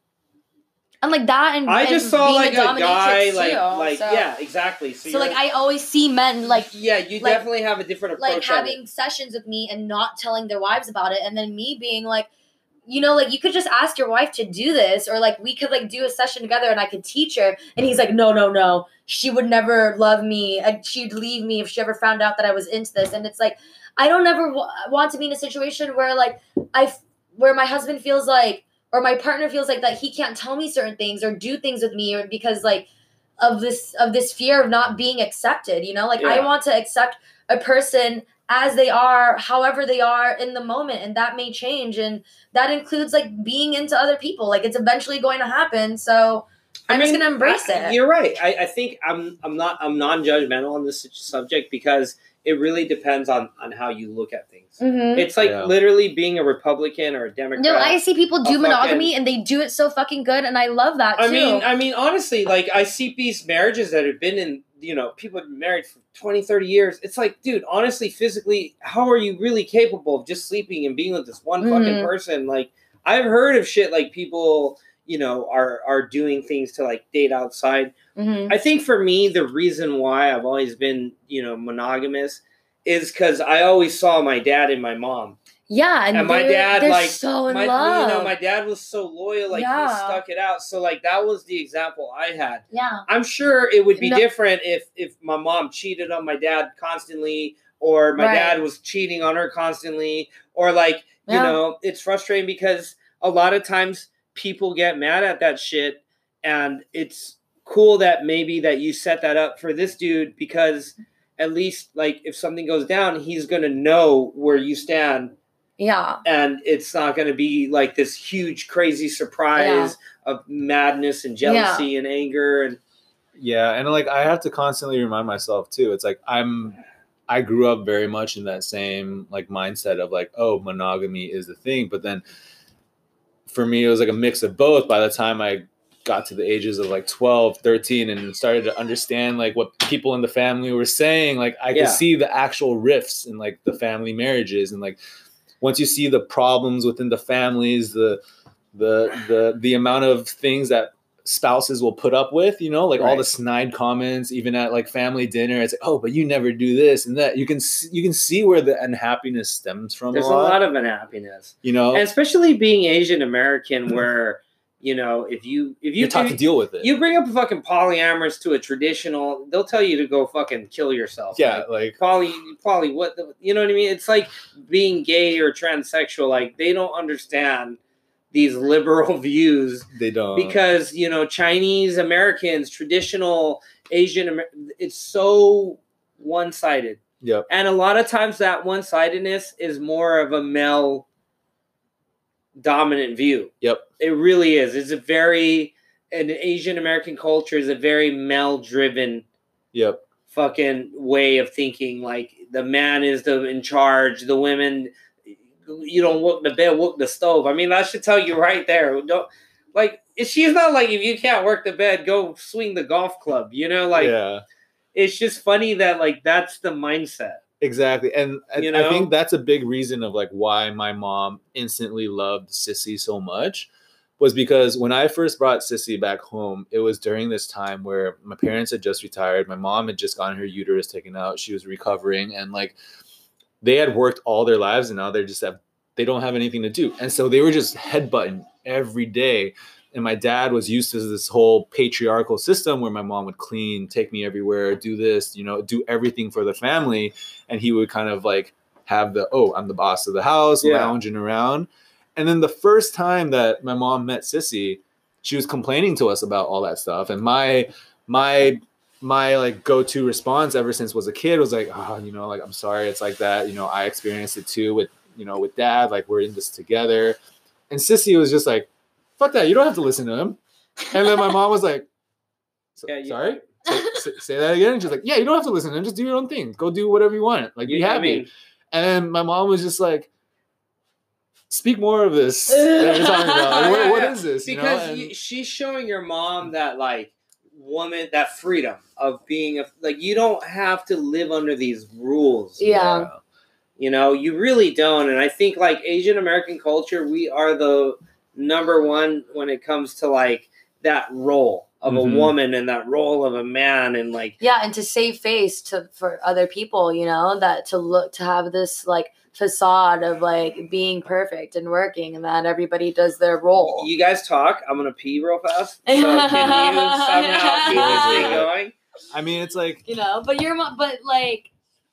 And like that, and I just and saw being like a dominatrix guy, too, like, like so. yeah, exactly. So, So like you're- I always see men like yeah, you like- definitely have a different approach. like at having it. sessions with me and not telling their wives about it, and then me being like, you know, like you could just ask your wife to do this, or like we could like do a session together and I could teach her. And he's like, no, no, no, she would never love me. And she'd leave me if she ever found out that I was into this. And it's like, I don't ever w- want to be in a situation where like I, f- where my husband feels like, or my partner feels like that he can't tell me certain things or do things with me, or because like of this of this fear of not being accepted. You know, like I Yeah. want to accept a person as they are, however they are in the moment, and that may change, and that includes like being into other people. Like it's eventually going to happen, so I'm just gonna embrace I- it. You're right. I, I think I'm I'm not I'm non-judgmental on this subject because it really depends on on how you look at things. Mm-hmm. It's like Yeah. literally being a Republican or a Democrat. No, I see people do a monogamy fucking- and they do it so fucking good, and I love that too. I mean, I mean, honestly, like I see these marriages that have been in, you know, people have been married for twenty, thirty years. It's like, dude, honestly, physically, how are you really capable of just sleeping and being with this one fucking Mhm. person? Like, I've heard of shit like people, you know, are are doing things to like date outside. Mhm. I think for me, the reason why I've always been, you know, monogamous is because I always saw my dad and my mom. yeah, and, And my they're- dad, they're like, so in My, love. you know, my dad was so loyal, like he Yeah. stuck it out. So like that was the example I had. yeah, I'm sure it would be No. different if if my mom cheated on my dad constantly, or my Right. dad was cheating on her constantly, or like you Yeah. know, it's frustrating because a lot of times people get mad at that shit, and it's cool that maybe that you set that up for this dude because at least like if something goes down, he's gonna know where you stand, yeah, and it's not gonna be like this huge crazy surprise of madness and jealousy and anger and Yeah, and like I have to constantly remind myself too. It's like I'm I grew up very much in that same like mindset of like, oh, monogamy is the thing. But then for me it was like a mix of both by the time I got to the ages of like twelve, thirteen and started to understand like what people in the family were saying. Like I Yeah. could see the actual rifts in like the family marriages, and like once you see the problems within the families, the the the the amount of things that spouses will put up with, you know, like all Right. the snide comments, even at like family dinner. It's like, oh, but you never do this and that. You can see, you can see where the unhappiness stems from. there's a a lot, lot of unhappiness. you know. And especially being Asian American, where you know if you if you You're taught if to deal with it. you bring up a fucking polyamorous to a traditional, they'll tell you to go fucking kill yourself. yeah, Like, like poly poly what the, you know what I mean? It's like being gay or transsexual. Like they don't understand these liberal views they don't. because you know Chinese Americans, traditional Asian, Amer- it's so one sided. Yep. And a lot of times that one-sidedness is more of a male dominant view. Yep. It really is. It's a very an Asian American culture is a very male driven Yep. fucking way of thinking. Like the man is the in charge, the women you don't work the bed, work the stove. I mean, that should tell you right there. Don't like if she's not like if you can't work the bed, go swing the golf club. You know, like yeah. it's just funny that like that's the mindset. Exactly. And I, You I know? think that's a big reason of like why my mom instantly loved Sissy so much was because when I first brought Sissy back home, it was during this time where my parents had just retired. My mom had just gotten her uterus taken out. She was recovering and like they had worked all their lives and now they're just have, they don't have anything to do. And so they were just headbutting every day. And my dad was used to this whole patriarchal system where my mom would clean, take me everywhere, do this, you know, do everything for the family. And he would kind of like have the, oh, I'm the boss of the house, Yeah. lounging around. And then the first time that my mom met Sissy, she was complaining to us about all that stuff. And my my my like go-to response ever since was a kid was like, oh, you know, like, I'm sorry it's like that. You know, I experienced it too with, you know, with dad, like we're in this together. And Sissy was just like, fuck that. You don't have to listen to him. And then my mom was like, Yeah, you- sorry, say, say- say that again. And she's like, yeah, you don't have to listen to him. Just do your own thing. Go do whatever you want. Like, be You- I happy. mean- And then my mom was just like, speak more of this. that you're talking about. Like, what, what is this? You know? Because And- you, she's showing your mom that like woman, that freedom of being a, like, you don't have to live under these rules. Yeah. You know, you really don't. And I think like Asian American culture, we are the number one when it comes to like that role of Mhm. a woman and that role of a man, and like, Yeah, and to save face to for other people, you know, that to look to have this like facade of like being perfect and working, and that everybody does their role. you guys talk. I'm gonna pee real fast. So can you somehow keep this thing going? I mean, it's like, You know, but your mom, but like,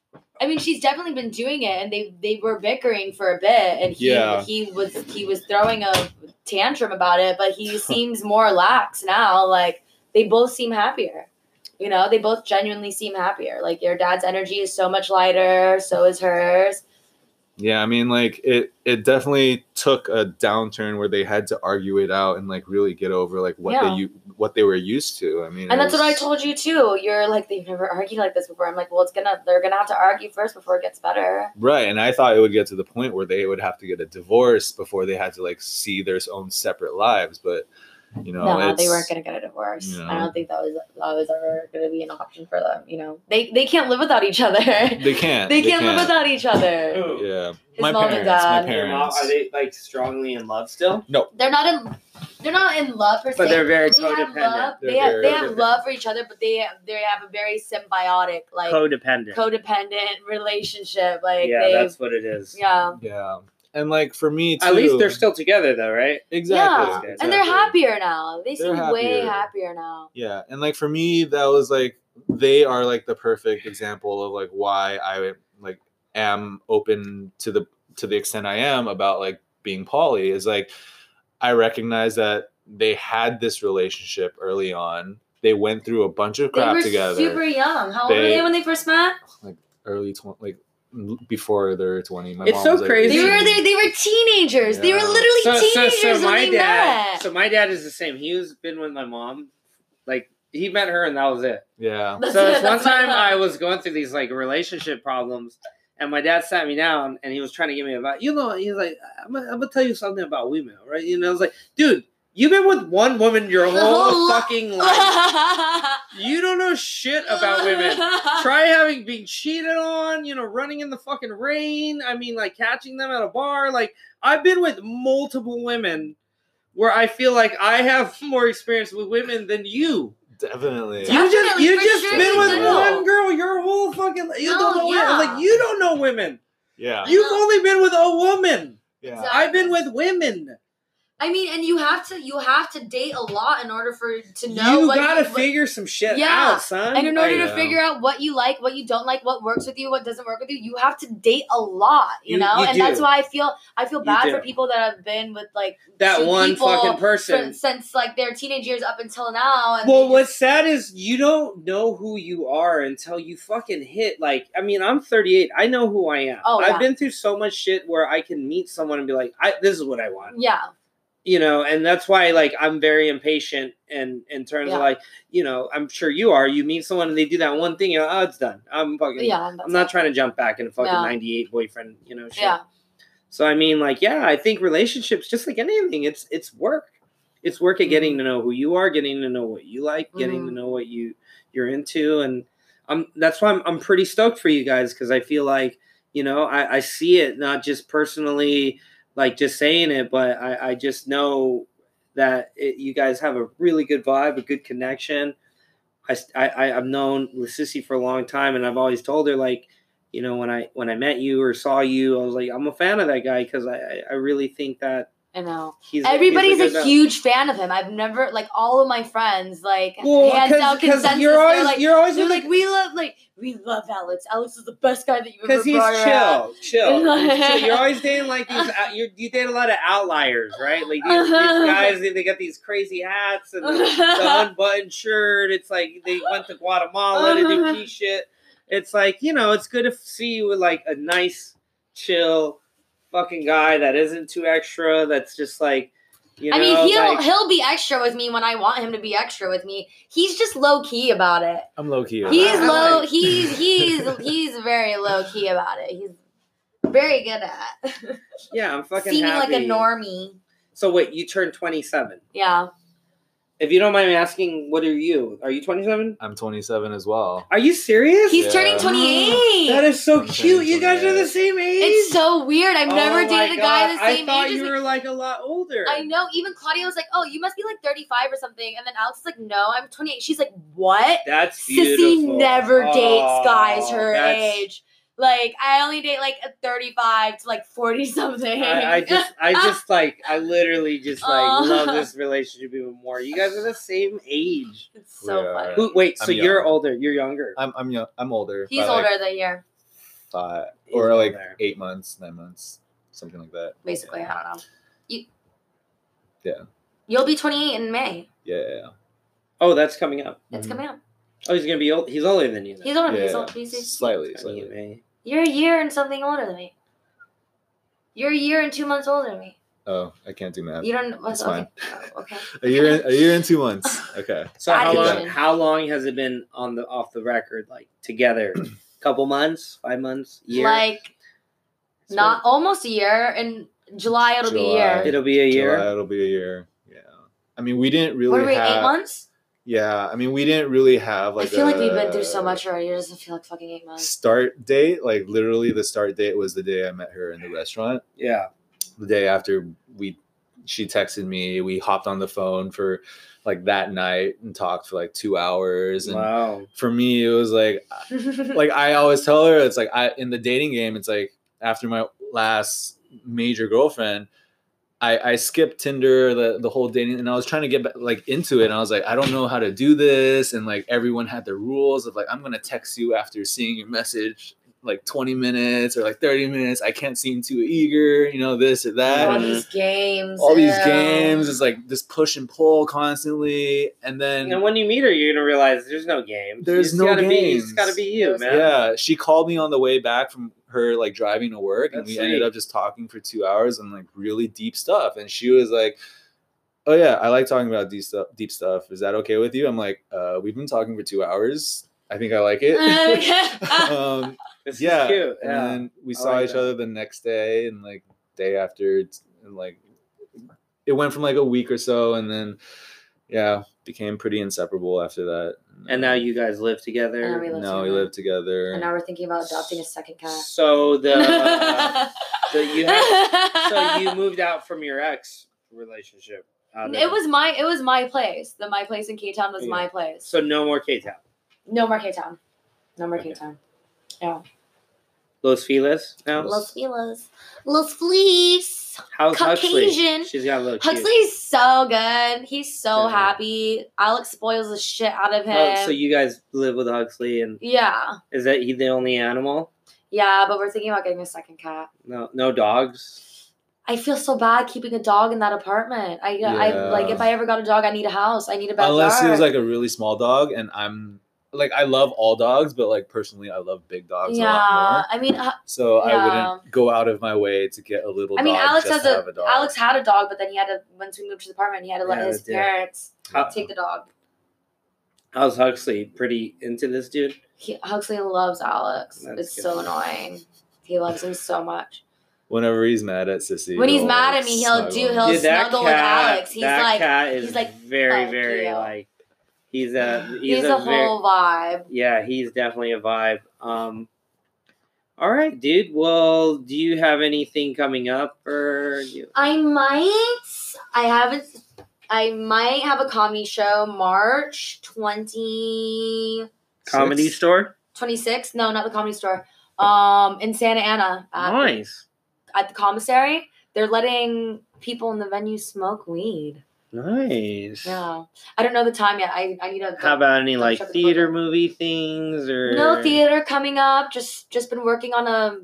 I mean, she's definitely been doing it, and they they were bickering for a bit, and he Yeah. he was he was throwing a tantrum about it, but he seems more lax now. Like they both seem happier. You know, they both genuinely seem happier. Like your dad's energy is so much lighter, so is hers. yeah, I mean, like it, it definitely took a downturn where they had to argue it out and like really get over like what Yeah. they u- what they were used to. I mean, And it that's what I was- told you too. You're like, they've never argued like this before. I'm like, well, it's gonna, they're gonna have to argue first before it gets better. Right, and I thought it would get to the point where they would have to get a divorce before they had to like see their own separate lives. But you know, No, it's, they weren't gonna get a divorce. you I know. don't think that was that was ever gonna be an option for them. You know, they they can't live without each other. They can't. They can't live without each other. Who? Yeah, His my mom and parents. dad. My Your mom, parents. are they like strongly in love still? They're not in. They're not in love per se. But they're very They have codependent. love. They're They have very they have codependent. love for each other, but they have, they have a very symbiotic like Codependent. codependent relationship. Like yeah, they, that's what it is. yeah. Yeah, and like for me too. At least they're still together though, right? exactly. Yeah, and they're exactly. happier now. They They're seem way happier. happier now. Yeah, and like for me, that was like they are like the perfect example of like why I like am open to the to the extent I am about like being poly is like I recognize that they had this relationship early on. They went through a bunch of They crap were together. super young. How old were They- they when they first met? early twenty, like before they're twenty. My It's mom so was, like, crazy. They were eighteen. they, they were teenagers. They were Yeah. literally So, so, teenagers so when my they dad, met. so my dad is the same. He was been with my mom, like he met her and that was it. Yeah, That's So it, this one that's my time mom. I was going through these like relationship problems, and my dad sat me down and he was trying to give me advice. You know, he's like, "I'm gonna, I'm gonna tell you something about women, right?" You know, I was like, "Dude, you've been with one woman your The whole whole li- fucking life. You don't know shit about women. Try having being cheated on, you know, running in the fucking rain. I mean, like catching them at a bar. Like, I've been with multiple women where I feel like I have more experience with women than you. definitely. You just Definitely, you for just sure been you with do. one girl your whole fucking life. You No, don't know women. I was yeah. like, you don't know women. Yeah, I You've know. only been with a woman. yeah. Exactly. I've been with women. I mean, and you have to you have to date a lot in order for to know You what gotta what- figure some shit Yeah. out, son. And in order Yeah. to figure out what you like, what you don't like, what works with you, what doesn't work with you, you have to date a lot, you, You- know? you and do. that's why I feel I feel You bad do. for people that have been with like that two one people fucking for- person. since like their teenage years up until now. And Well, they what's sad is you don't know who you are until you fucking hit. Like, I mean, I'm thirty-eight. I know who I am. Oh, I've yeah. been through so much shit where I can meet someone and be like, I, "This is what I want," just- yeah, you know. And that's why, like, I'm very impatient. And in terms Yeah. of like, you know, I'm sure you are. You meet someone and they do that one thing, you're like, "Oh, it's done. I'm fucking. yeah. I'm not trying to jump back into fucking No. ninety-eight boyfriend, you know." Shit. Yeah, So I mean, like, yeah, I think relationships, just like anything, it's it's work. It's work at getting to know who you are, getting to know what you like, getting to Mhm. know what you you're into, and I'm that's why I'm I'm pretty stoked for you guys because I feel like you know I, I see it not just personally, like just saying it, but I I just know that it, you guys have a really good vibe, a good connection. I I I've known Sissy for a long time, and I've always told her like. You know, when I when I met you or saw you, I was like, I'm a fan of that guy because I, I I really think that I know. He's, Everybody's he's a, a huge fan of him. I've never like all of my friends like well, hands down consensus. You're always, they're like, you're always they're like, like we love like we love Alex. Alex is the best guy that you ever because he's brought around. chill, chill. He's chill. You're always dating like these. out- You're, you date a lot of outliers, right? Like these, these guys, they, they got these crazy hats and the, the unbuttoned shirt. It's like they went to Guatemala to do key shit. It's like, you know, it's good to see you with like a nice, chill, fucking guy that isn't too extra. That's just like. You know, I mean, he'll like, he'll be extra with me when I want him to be extra with me. He's just low key about it. I'm low key. He's I low. like- He's he's he's very low key about it. He's very good at yeah, I'm fucking seeming happy. like a normie. So wait, you turned twenty-seven. Yeah. If you don't mind me asking, what are you? Are you twenty-seven? I'm twenty-seven as well. Are you serious? He's Yeah. turning twenty-eight. That is so I'm cute. You guys are the twenty-eight. same age. It's so weird. I've never Oh my dated a guy God. the same I thought age as you me. were like a lot older. I know. Even Claudia was like, "Oh, you must be like thirty-five or something." And then Alex is like, "No, I'm twenty-eight." She's like, "What?" That's Sissy beautiful. never dates Oh, guys her that's- age. Like, I only date like a thirty-five to like forty something. I, I just, I just like, I literally just like Oh. love this relationship even more. You guys are the same age. It's so We are. funny. Who, wait, so I'm you're young. older? You're younger. I'm I'm young, I'm older. He's by, older like, than a year, five He's or like older. eight months, nine months, something like that. basically. I don't know. You, Yeah. You'll be twenty-eight in May. Yeah. Oh, that's coming up. It's Mhm. coming up. Oh, he's gonna be old. He's older than you. Then. He's older than me. Yeah. He's, older, he's, he's, Slightly, Twenty slightly. in May. You're a year and something older than me. You're a year and two months older than me. Oh, I can't do math. You don't. What's It's fine. okay? Oh, okay. A year, in, a year and two months. Okay. So how long? Addiction. How long has it been on the off the record? Like together, couple months, five months, year. Like It's not almost a year. In July it'll be a July. year. It'll be a year. July, it'll be a year. Yeah. I mean, we didn't really What are we? have. Eight months. Yeah. I mean, we didn't really have like. I feel like we've been a through so much already. It doesn't feel like fucking eight months. Start date, like literally, the start date was the day I met her in the restaurant. Yeah. The day after we, she texted me. We hopped on the phone for like that night and talked for like two hours. And Wow. for me, it was like, like I always tell her, it's like I in the dating game. It's like after my last major girlfriend, I, I skipped Tinder, the, the whole dating, and I was trying to get back, like into it. And I was like, I don't know how to do this. And like everyone had their rules of like, I'm gonna text you after seeing your message like twenty minutes or like thirty minutes. I can't seem too eager, you know, this or that. All these games. All these ew. games is like this push and pull constantly. And then And when you meet her, you're gonna realize there's no game. There's you no gotta Be, it's games. gotta be you, man. yeah, she called me on the way back from her like driving to work, and That's we ended sweet. up just talking for two hours on like really deep stuff. And she was like, "Oh yeah, I like talking about deep stuff. Deep stuff. Is that okay with you?" I'm like, uh, "We've been talking for two hours. I think I like it." um, This yeah, is cute. and Yeah. then we I saw like each that. other the next day, and like day after, it's- and like it went from like a week or so, and then yeah, became pretty inseparable after that. And now you guys live together. And now we live now we together. live together. And now we're thinking about adopting a second cat. So the uh, so you had, so you moved out from your ex relationship. out of- It was my it was my place. The my place in K Town was Yeah. my place. so no more K Town. No more K Town. No more Okay. K Town. Yeah. Los Feliz now. Los Feliz. Los Feliz. How's Caucasian. Huxley? She's got a little cute. Huxley's so good. He's so Yeah. happy. Alex spoils the shit out of him. Oh, so you guys live with Huxley, and yeah. is that he the only animal? Yeah, but we're thinking about getting a second cat. No, no dogs. I feel so bad keeping a dog in that apartment. I, I Yeah. like if I ever got a dog, I need a house. I need a backyard. Unless it was like a really small dog, and I'm like I love all dogs, but like personally, I love big dogs a lot yeah. more. I mean, uh, So I Yeah. wouldn't go out of my way to get a little. I mean, dog Alex just has to a, have a dog. Alex had a dog, but then he had to once we moved to the apartment, he had to let Yeah, his they did. parents How- take the dog. How's Huxley? Pretty into this dude? He, Huxley loves Alex. That's it's good. so annoying. He loves him so much. Whenever he's mad at Sissy, When he's he'll, mad like, at me, he'll snuggle do- him. he'll- Dude, that snuggle with cat, Alex. He's that like- cat is he's like, very, "Fuck very you." like he's a he's, He's, a, a, very, whole vibe. yeah, he's definitely a vibe. Um, all right, dude. Well, do you have anything coming up or you? I might. I haven't. I might have a comedy show March twenty Comedy Six? store? twenty-sixth. No, not the comedy store. Um, in Santa Ana at, Nice. at the commissary. they're letting people in the venue smoke weed. Nice. Yeah, I don't know the time yet. I, I need to. How about any double like check the theater program. movie things or No theater coming up. Just just been working on a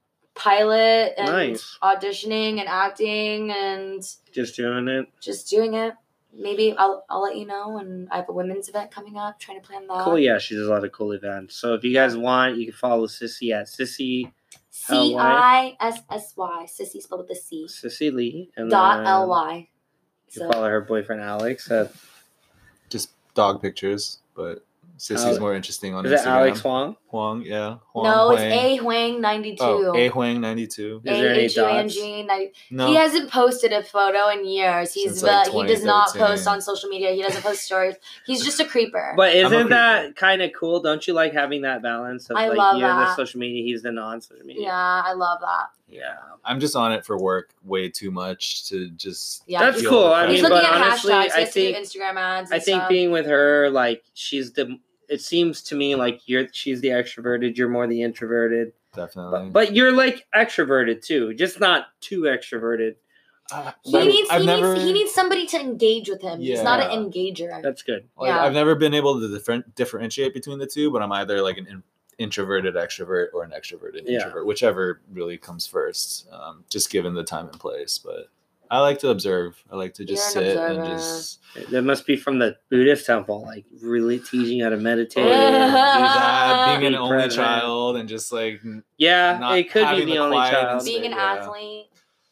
pilot and Nice. auditioning and acting and Just doing it. just doing it. Maybe I'll I'll let you know. And I have a women's event coming up. Trying to plan that. Cool. Yeah, she does a lot of cool events. So if you guys want, you can follow Sissy at Sissy C I S S Y. Sissy spelled with a C. Sissy Lee. And Dot then L Y. You can follow her boyfriend Alex at Just dog pictures, but Sissy's Alex- more interesting on is Instagram. it Alex Huang? Huang, yeah. Huang No, it's Huang. A Huang ninety-two. Oh, A Huang ninety-two. Is there any A H U A N dots? G ninety. No. He hasn't posted a photo in years. He's Since, like, uh, he does not twenty thirteen. post on social media. He doesn't post stories. He's just a creeper. But I'm a isn't that creeper. kind of cool? Don't you like having that balance of I like love you're the that. social media, he's the non-social media? yeah, I love that. Yeah. I'm just on it for work way too much to just. Yeah, That's he's, feel cool. the I he's mean, pressure. looking but at honestly, hashtags. He I has think to do Instagram ads. And I think stuff. being with her, like she's the. It seems to me like you're she's the extroverted. You're more the introverted. Definitely. But, but you're like extroverted too, just not too extroverted. Uh, he I've- needs I've he never- needs he needs somebody to engage with him. He's not an Yeah. engager. That's good. Like, Yeah. I've never been able to different, differentiate between the two, but I'm either like an in, introverted extrovert or an extroverted Yeah. introvert, whichever really comes first, um, just given the time and place. But I like to observe. I like to just You're an sit and observer. just That must be from the Buddhist temple, like really teaching you how to meditate. do that, being an Be only present. child and just like n- Yeah, Not it could be having the the only quiet child. and Being an Yeah. athlete.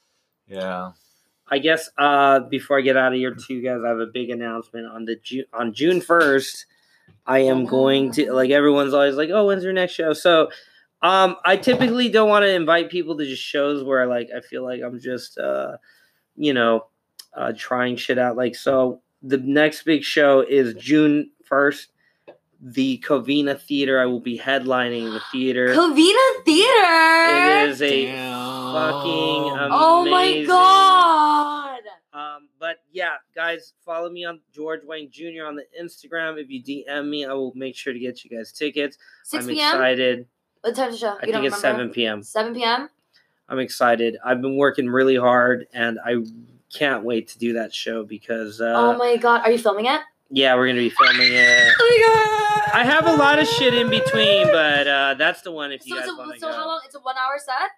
yeah. I guess uh, before I get out of here, too, guys, I have a big announcement on the Ju- on June first. I am going to like everyone's always like, oh, when's your next show? So, um, I typically don't want to invite people to just shows where like I feel like I'm just uh, you know, uh, trying shit out. Like so, the next big show is June first. The Covina Theater. I will be headlining the theater. Covina Theater. It is a Damn. fucking amazing. Oh my god. Um, but yeah, guys, follow me on George Wang Junior on the Instagram. If you D M me, I will make sure to get you guys tickets. six I'm p.m. excited. What time's the show? I You think don't it's remember? seven p.m. seven p.m. I'm excited. I've been working really hard, and I can't wait to do that show because, uh, oh my god. Are you filming it? yeah, we're gonna be filming it. Oh my god. I have a lot of shit in between, but uh, that's the one if you So, guys it's want a, to so go. how long? It's a one hour set?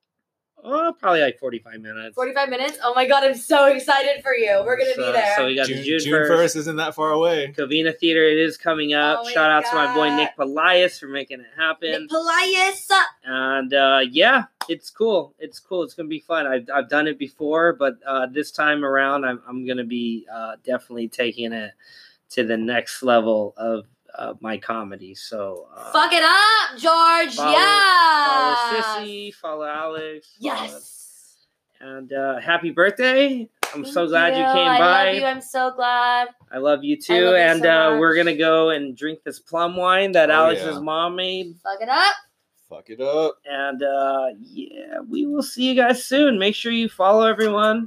Oh, probably like forty-five minutes. forty-five minutes? Oh my god, I'm so excited for you. We're going to So- be there. So we got June, the June, June first. first isn't that far away. Covina Theater, it is coming up. Oh my Shout out to my boy God. Nick Pelias for making it happen. Nick Pelias. And uh, yeah, it's cool. It's cool. It's gonna be fun. I've I've done it before, but uh, this time around, I'm I'm gonna be uh, definitely taking it to the next level of uh, my comedy. So uh, Fuck it up, George. Follow- yeah. follow Sissy, follow Alex. follow- Yes. And uh, happy birthday! I'm so Thank glad you, you. came I by. love you. I'm so glad. I love you I too. love you and so uh, much. we're gonna go and drink this plum wine that Oh, Alex's yeah. mom made. Fuck it up. Fuck it up. And uh, yeah, we will see you guys soon. Make sure you follow everyone.